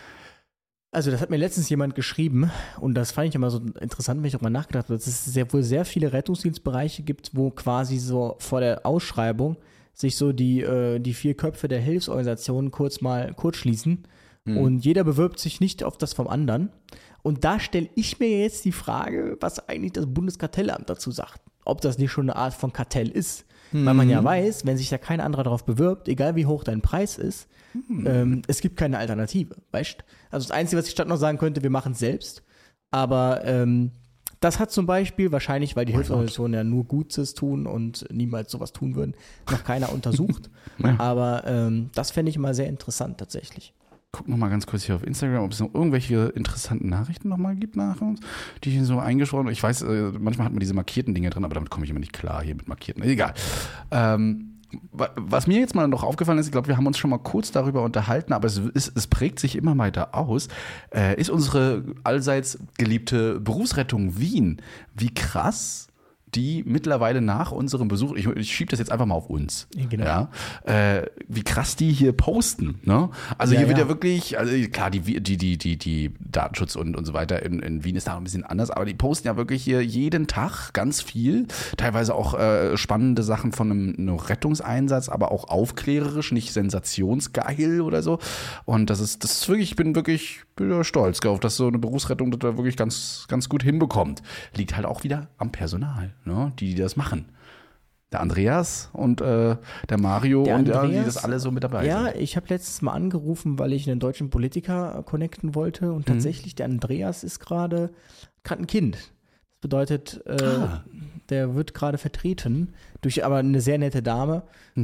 also das hat mir letztens jemand geschrieben und das fand ich immer so interessant, wenn ich darüber nachgedacht habe, dass es sehr, wohl sehr viele Rettungsdienstbereiche gibt, wo quasi so vor der Ausschreibung sich so die, äh, die vier Köpfe der Hilfsorganisationen kurz mal kurz schließen mhm. und jeder bewirbt sich nicht auf das vom anderen. Und da stelle ich mir jetzt die Frage, was eigentlich das Bundeskartellamt dazu sagt. Ob das nicht schon eine Art von Kartell ist. Mhm. Weil man ja weiß, wenn sich da kein anderer darauf bewirbt, egal wie hoch dein Preis ist, mhm. ähm, es gibt keine Alternative, weißt? Also das Einzige, was die Stadt noch sagen könnte, wir machen es selbst. Aber ähm, das hat zum Beispiel, wahrscheinlich, weil die Hilfsorganisationen ja nur Gutes tun und niemals sowas tun würden, noch keiner untersucht. Ja. Aber ähm, das fände ich mal sehr interessant tatsächlich. Guck noch mal ganz kurz hier auf Instagram, ob es noch irgendwelche interessanten Nachrichten noch mal gibt nach uns, die ich so eingeschrieben habe. Ich weiß, äh, manchmal hat man diese markierten Dinge drin, aber damit komme ich immer nicht klar hier mit markierten. Egal. Ähm, was mir jetzt mal noch aufgefallen ist, ich glaube, wir haben uns schon mal kurz darüber unterhalten, aber es, ist, es prägt sich immer weiter aus, äh, ist unsere allseits geliebte Berufsrettung Wien. Wie krass die mittlerweile nach unserem Besuch, ich, ich schiebe das jetzt einfach mal auf uns, Genau. ja, äh, wie krass die hier posten, ne? Also Ja, hier wird ja. ja wirklich, also klar, die, die, die, die, die Datenschutz und, und so weiter in, in Wien ist da noch ein bisschen anders, aber die posten ja wirklich hier jeden Tag ganz viel, teilweise auch äh, spannende Sachen von einem, einem Rettungseinsatz, aber auch aufklärerisch, nicht sensationsgeil oder so. Und das ist, das ist wirklich, ich bin wirklich bin da stolz auf, dass so eine Berufsrettung das da wirklich ganz, ganz gut hinbekommt. Liegt halt auch wieder am Personal, ne? Die, die das machen. Der Andreas und äh, der Mario Der und ja, Andreas, die das alle so mit dabei Ja, sind. ich habe letztes Mal angerufen, weil ich einen deutschen Politiker connecten wollte und tatsächlich, der Andreas ist gerade gerade ein Kind. Das bedeutet, äh, Ah. der wird gerade vertreten durch aber eine sehr nette Dame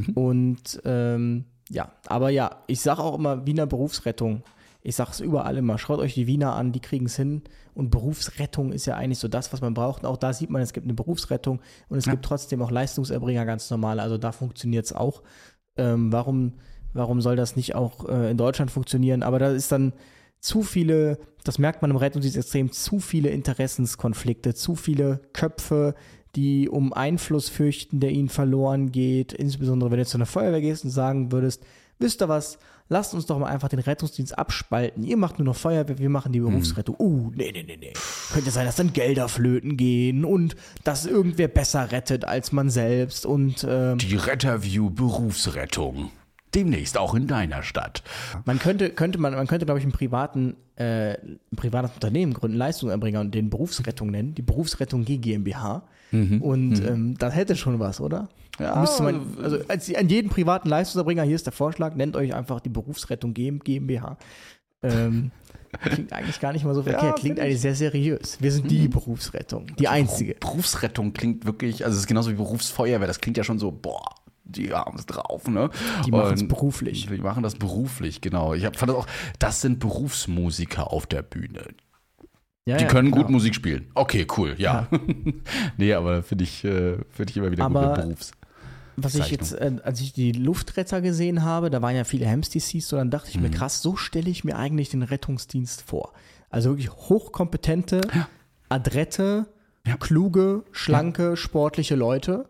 und ähm, ja, aber ja, ich sage auch immer Wiener Berufsrettung. Ich sage es überall immer, schaut euch die Wiener an, die kriegen es hin. Und Berufsrettung ist ja eigentlich so das, was man braucht. Und auch da sieht man, es gibt eine Berufsrettung und es Ja. gibt trotzdem auch Leistungserbringer, ganz normal. Also da funktioniert es auch. Ähm, warum, warum soll das nicht auch äh, in Deutschland funktionieren? Aber da ist dann zu viele, das merkt man im Rettungsdienst extrem, zu viele Interessenskonflikte, zu viele Köpfe, die um Einfluss fürchten, der ihnen verloren geht. Insbesondere, wenn du zu einer Feuerwehr gehst und sagen würdest, wisst ihr was, lasst uns doch mal einfach den Rettungsdienst abspalten. Ihr macht nur noch Feuerwehr, wir machen die Berufsrettung. Uh, nee, nee, nee, nee. Könnte sein, dass dann Gelder flöten gehen und dass irgendwer besser rettet als man selbst. Und ähm, Die Retterview Berufsrettung. Demnächst auch in deiner Stadt. man könnte, könnte man, man könnte, glaube ich, einen privaten, äh, ein privates Unternehmen gründen, Leistungserbringer und den Berufsrettung nennen, die Berufsrettung G GmbH. Und ähm, das hätte schon was, oder? Ja, Müsste man, also als, an jeden privaten Leistungserbringer, hier ist der Vorschlag, nennt euch einfach die Berufsrettung G GmbH. Ähm, klingt eigentlich gar nicht mal so verkehrt, klingt find eigentlich sehr seriös. Wir sind die Berufsrettung, die einzige. Berufsrettung klingt wirklich, also es ist genauso wie Berufsfeuerwehr, das klingt ja schon so, boah, die haben es drauf, ne? Die machen's Und beruflich. Die machen das beruflich, genau. Ich hab, fand das auch, das sind Berufsmusiker auf der Bühne. Ja, Die ja, können genau. gut Musik spielen. Okay, cool, ja. Nee, aber finde ich, äh, finde ich immer wieder Aber gute Berufs. Was ich jetzt, äh, als ich die Luftretter gesehen habe, da waren ja viele Hems D Cs, so dann dachte ich mir, Mhm. krass, so stelle ich mir eigentlich den Rettungsdienst vor. Also wirklich hochkompetente, adrette, Ja. kluge, schlanke, sportliche Leute.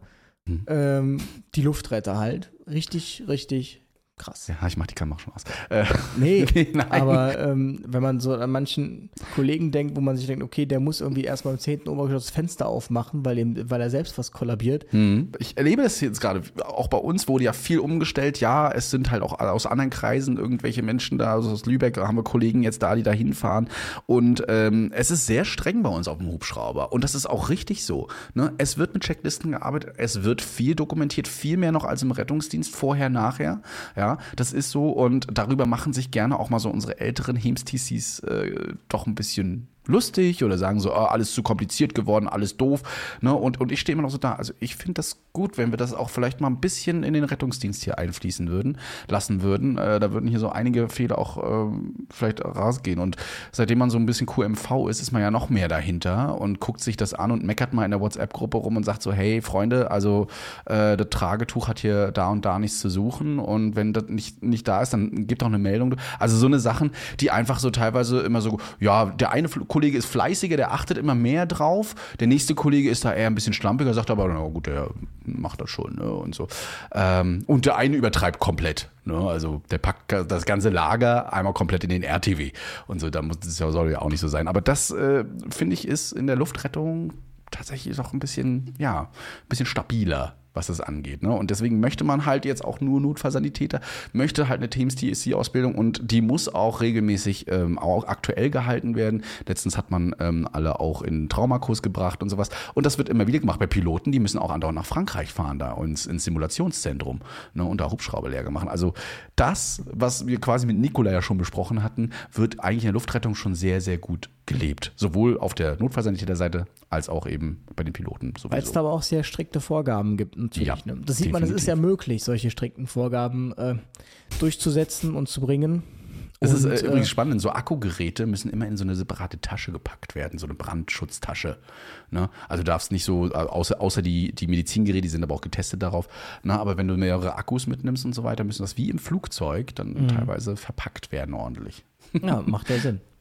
Ähm, die Luftretter halt. Richtig, richtig krass. Ja, ich mach die Kamera schon aus. Äh, Nee, nein. aber ähm, wenn man so an manchen Kollegen denkt, wo man sich denkt, okay, der muss irgendwie erstmal im zehnten Obergeschoss das Fenster aufmachen, weil, ihm, weil er selbst was kollabiert. Ich erlebe das jetzt gerade, auch bei uns wurde ja viel umgestellt. Ja, es sind halt auch aus anderen Kreisen irgendwelche Menschen da, also aus Lübeck haben wir Kollegen jetzt da, die da hinfahren. Und ähm, es ist sehr streng bei uns auf dem Hubschrauber. Und das ist auch richtig so. Ne? Es wird mit Checklisten gearbeitet, es wird viel dokumentiert, viel mehr noch als im Rettungsdienst, vorher, nachher. Ja, das ist so. Und darüber machen sich gerne auch mal so unsere älteren Hems-T Cs äh, doch ein bisschen lustig oder sagen so, oh, alles zu kompliziert geworden, alles doof. Ne? Und, und ich stehe immer noch so da. Also ich finde das gut, wenn wir das auch vielleicht mal ein bisschen in den Rettungsdienst hier einfließen würden, lassen würden. Äh, da würden hier so einige Fehler auch äh, vielleicht rausgehen. Und seitdem man so ein bisschen Q M V ist, ist man ja noch mehr dahinter und guckt sich das an und meckert mal in der WhatsApp-Gruppe rum und sagt so, hey Freunde, also äh, das Tragetuch hat hier da und da nichts zu suchen und wenn das nicht, nicht da ist, dann gibt doch eine Meldung. Also so eine Sachen, die einfach so teilweise immer so, ja, der eine Kollege ist fleißiger, der achtet immer mehr drauf. Der nächste Kollege ist da eher ein bisschen schlampiger, sagt aber, na gut, der macht das schon, ne, und so. Ähm, und der eine übertreibt komplett, ne, also der packt das ganze Lager einmal komplett in den R T W und so, da muss das ja, soll ja auch nicht so sein. Aber das, äh, finde ich, ist in der Luftrettung tatsächlich auch ein bisschen, ja, ein bisschen stabiler, was das angeht. Ne? Und deswegen möchte man halt jetzt auch nur Notfallsanitäter, möchte halt eine Teams-T S C-Ausbildung und die muss auch regelmäßig ähm, auch aktuell gehalten werden. Letztens hat man ähm, alle auch in Traumakurs gebracht und sowas. Und das wird immer wieder gemacht bei Piloten, die müssen auch andauernd nach Frankreich fahren da ins, ins Simulationszentrum, ne, und da Hubschrauberlehrgang machen. Also das, was wir quasi mit Nicola ja schon besprochen hatten, wird eigentlich in der Luftrettung schon sehr, sehr gut gelebt. Sowohl auf der Notfallsanitäterseite als auch eben bei den Piloten sowieso. Weil es da aber auch sehr strikte Vorgaben gibt natürlich. Ja, Ne? Das sieht man, es ist ja möglich, solche strikten Vorgaben äh, durchzusetzen und zu bringen. Es ist Und, äh, übrigens spannend, so Akkugeräte müssen immer in so eine separate Tasche gepackt werden, so eine Brandschutztasche. Ne? Also du darfst nicht so, außer, außer die, die Medizingeräte, die sind aber auch getestet darauf. Ne? Aber wenn du mehrere Akkus mitnimmst und so weiter, müssen das wie im Flugzeug dann Mhm. teilweise verpackt werden ordentlich. Ja, macht ja Sinn.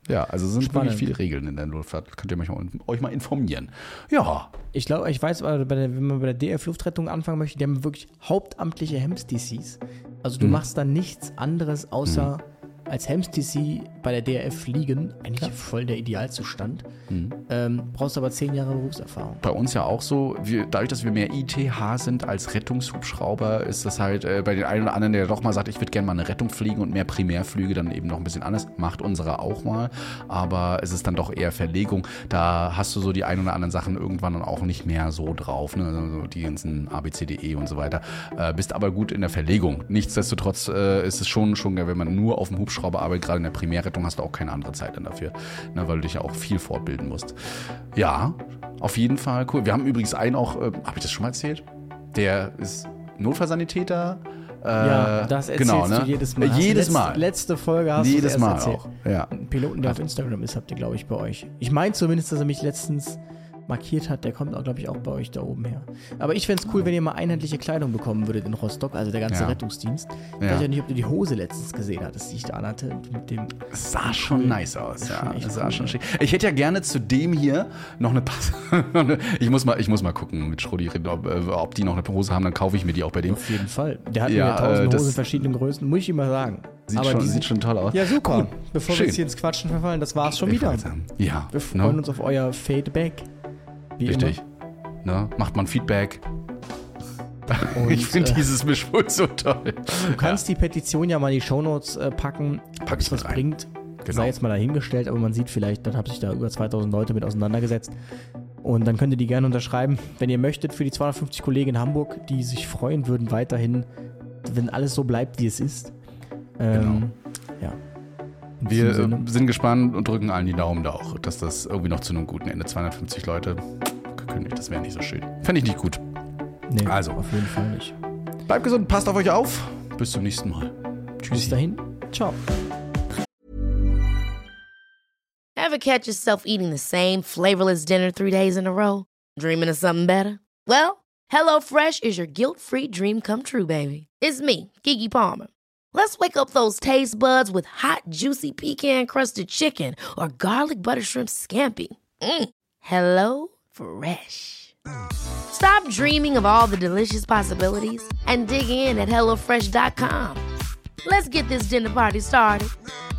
Ja, also es sind Spannend. wirklich viele Regeln in der Luftfahrt. Könnt ihr euch mal, euch mal informieren. Ja. Ich glaube, ich weiß, bei der, wenn man bei der D F Luftrettung anfangen möchte, die haben wirklich hauptamtliche H E M S-T Cs. Also du Mhm. machst dann nichts anderes, außer mhm. als H E M S-T C bei der D R F fliegen. Eigentlich ja. voll der Idealzustand. Mhm. Ähm, brauchst aber zehn Jahre Berufserfahrung. Bei uns ja auch so, wir, dadurch, dass wir mehr I T H sind als Rettungshubschrauber, ist das halt äh, bei den einen oder anderen, der doch mal sagt, ich würde gerne mal eine Rettung fliegen und mehr Primärflüge, dann eben noch ein bisschen anders. Macht unsere auch mal, aber es ist dann doch eher Verlegung. Da hast du so die ein oder anderen Sachen irgendwann dann auch nicht mehr so drauf, ne? Also die ganzen A B C D E und so weiter. Äh, bist aber gut in der Verlegung. Nichtsdestotrotz äh, ist es schon, schon, wenn man nur auf dem Hubschrauber arbeitet, gerade in der Primärrettung, hast du auch keine andere Zeit dann dafür, ne? Weil du dich ja auch viel fortbilden musst. Ja, auf jeden Fall cool. Wir haben übrigens einen auch, äh, habe ich das schon mal erzählt? Der ist Notfallsanitäter. Äh, ja, das erzählst genau, ne? du jedes Mal. Jedes letzte, Mal. Letzte Folge hast jedes du Mal erzählt. auch. Ja. Ein Piloten, der auf Instagram ist, habt ihr, glaube ich, bei euch. Ich meine zumindest, dass er mich letztens markiert hat. Der kommt auch, glaube ich, auch bei euch da oben her. Aber ich fände es cool, wenn ihr mal einheitliche Kleidung bekommen würdet in Rostock, also der ganze ja. Rettungsdienst. Ich ja. weiß ja nicht, ob du die Hose letztens gesehen hattest, die ich da anhatte. Mit dem es sah schon nice aus, ja. Es sah cool, schon ja. schick. Ich hätte ja gerne zu dem hier noch eine Pass. ich, muss mal, ich muss mal gucken mit Schrodi reden, ob, ob die noch eine Hose haben, dann kaufe ich mir die auch bei dem. Auf jeden Fall. Der hat ja, mir tausend äh, Hosen in verschiedenen Größen, muss ich ihm mal sagen. Sieht, Aber schon, die sieht schon toll aus. Ja, super. Cool. Bevor Schön. wir jetzt hier ins Quatschen verfallen, das war's schon Ich wieder. Ja. Wir freuen ne? uns auf euer Feedback. Wie Richtig. Immer. Ne? Macht man Feedback. Und, ich finde äh, dieses Mischpult so toll. Du kannst ja. die Petition ja mal in die Shownotes äh, packen, Pack ob es was rein. bringt. Genau. Sei jetzt mal dahingestellt, aber man sieht vielleicht, dann haben sich da über zweitausend Leute mit auseinandergesetzt. Und dann könnt ihr die gerne unterschreiben, wenn ihr möchtet, für die zweihundertfünfzig Kollegen in Hamburg, die sich freuen würden weiterhin, wenn alles so bleibt, wie es ist. Ähm, Genau. Ja. In Wir diesem Sinne. äh, sind gespannt und drücken allen die Daumen da auch, dass das irgendwie noch zu einem guten Ende, zweihundertfünfzig Leute, gekündigt, das wäre nicht so schön. Fände ich nicht gut. Nee, also. auf jeden Fall nicht. Bleibt gesund, passt auf euch auf. Bis zum nächsten Mal. Bis Tschüssi. dahin. Ciao. Ever catch yourself eating the same flavorless dinner three days in a row? Dreaming of something better? Well, HelloFresh is your guilt-free dream come true, baby. It's me, Keke Palmer. Let's wake up those taste buds with hot, juicy pecan-crusted chicken or garlic butter shrimp scampi. Mm. Hello Fresh. Stop dreaming of all the delicious possibilities and dig in at hello fresh dot com. Let's get this dinner party started.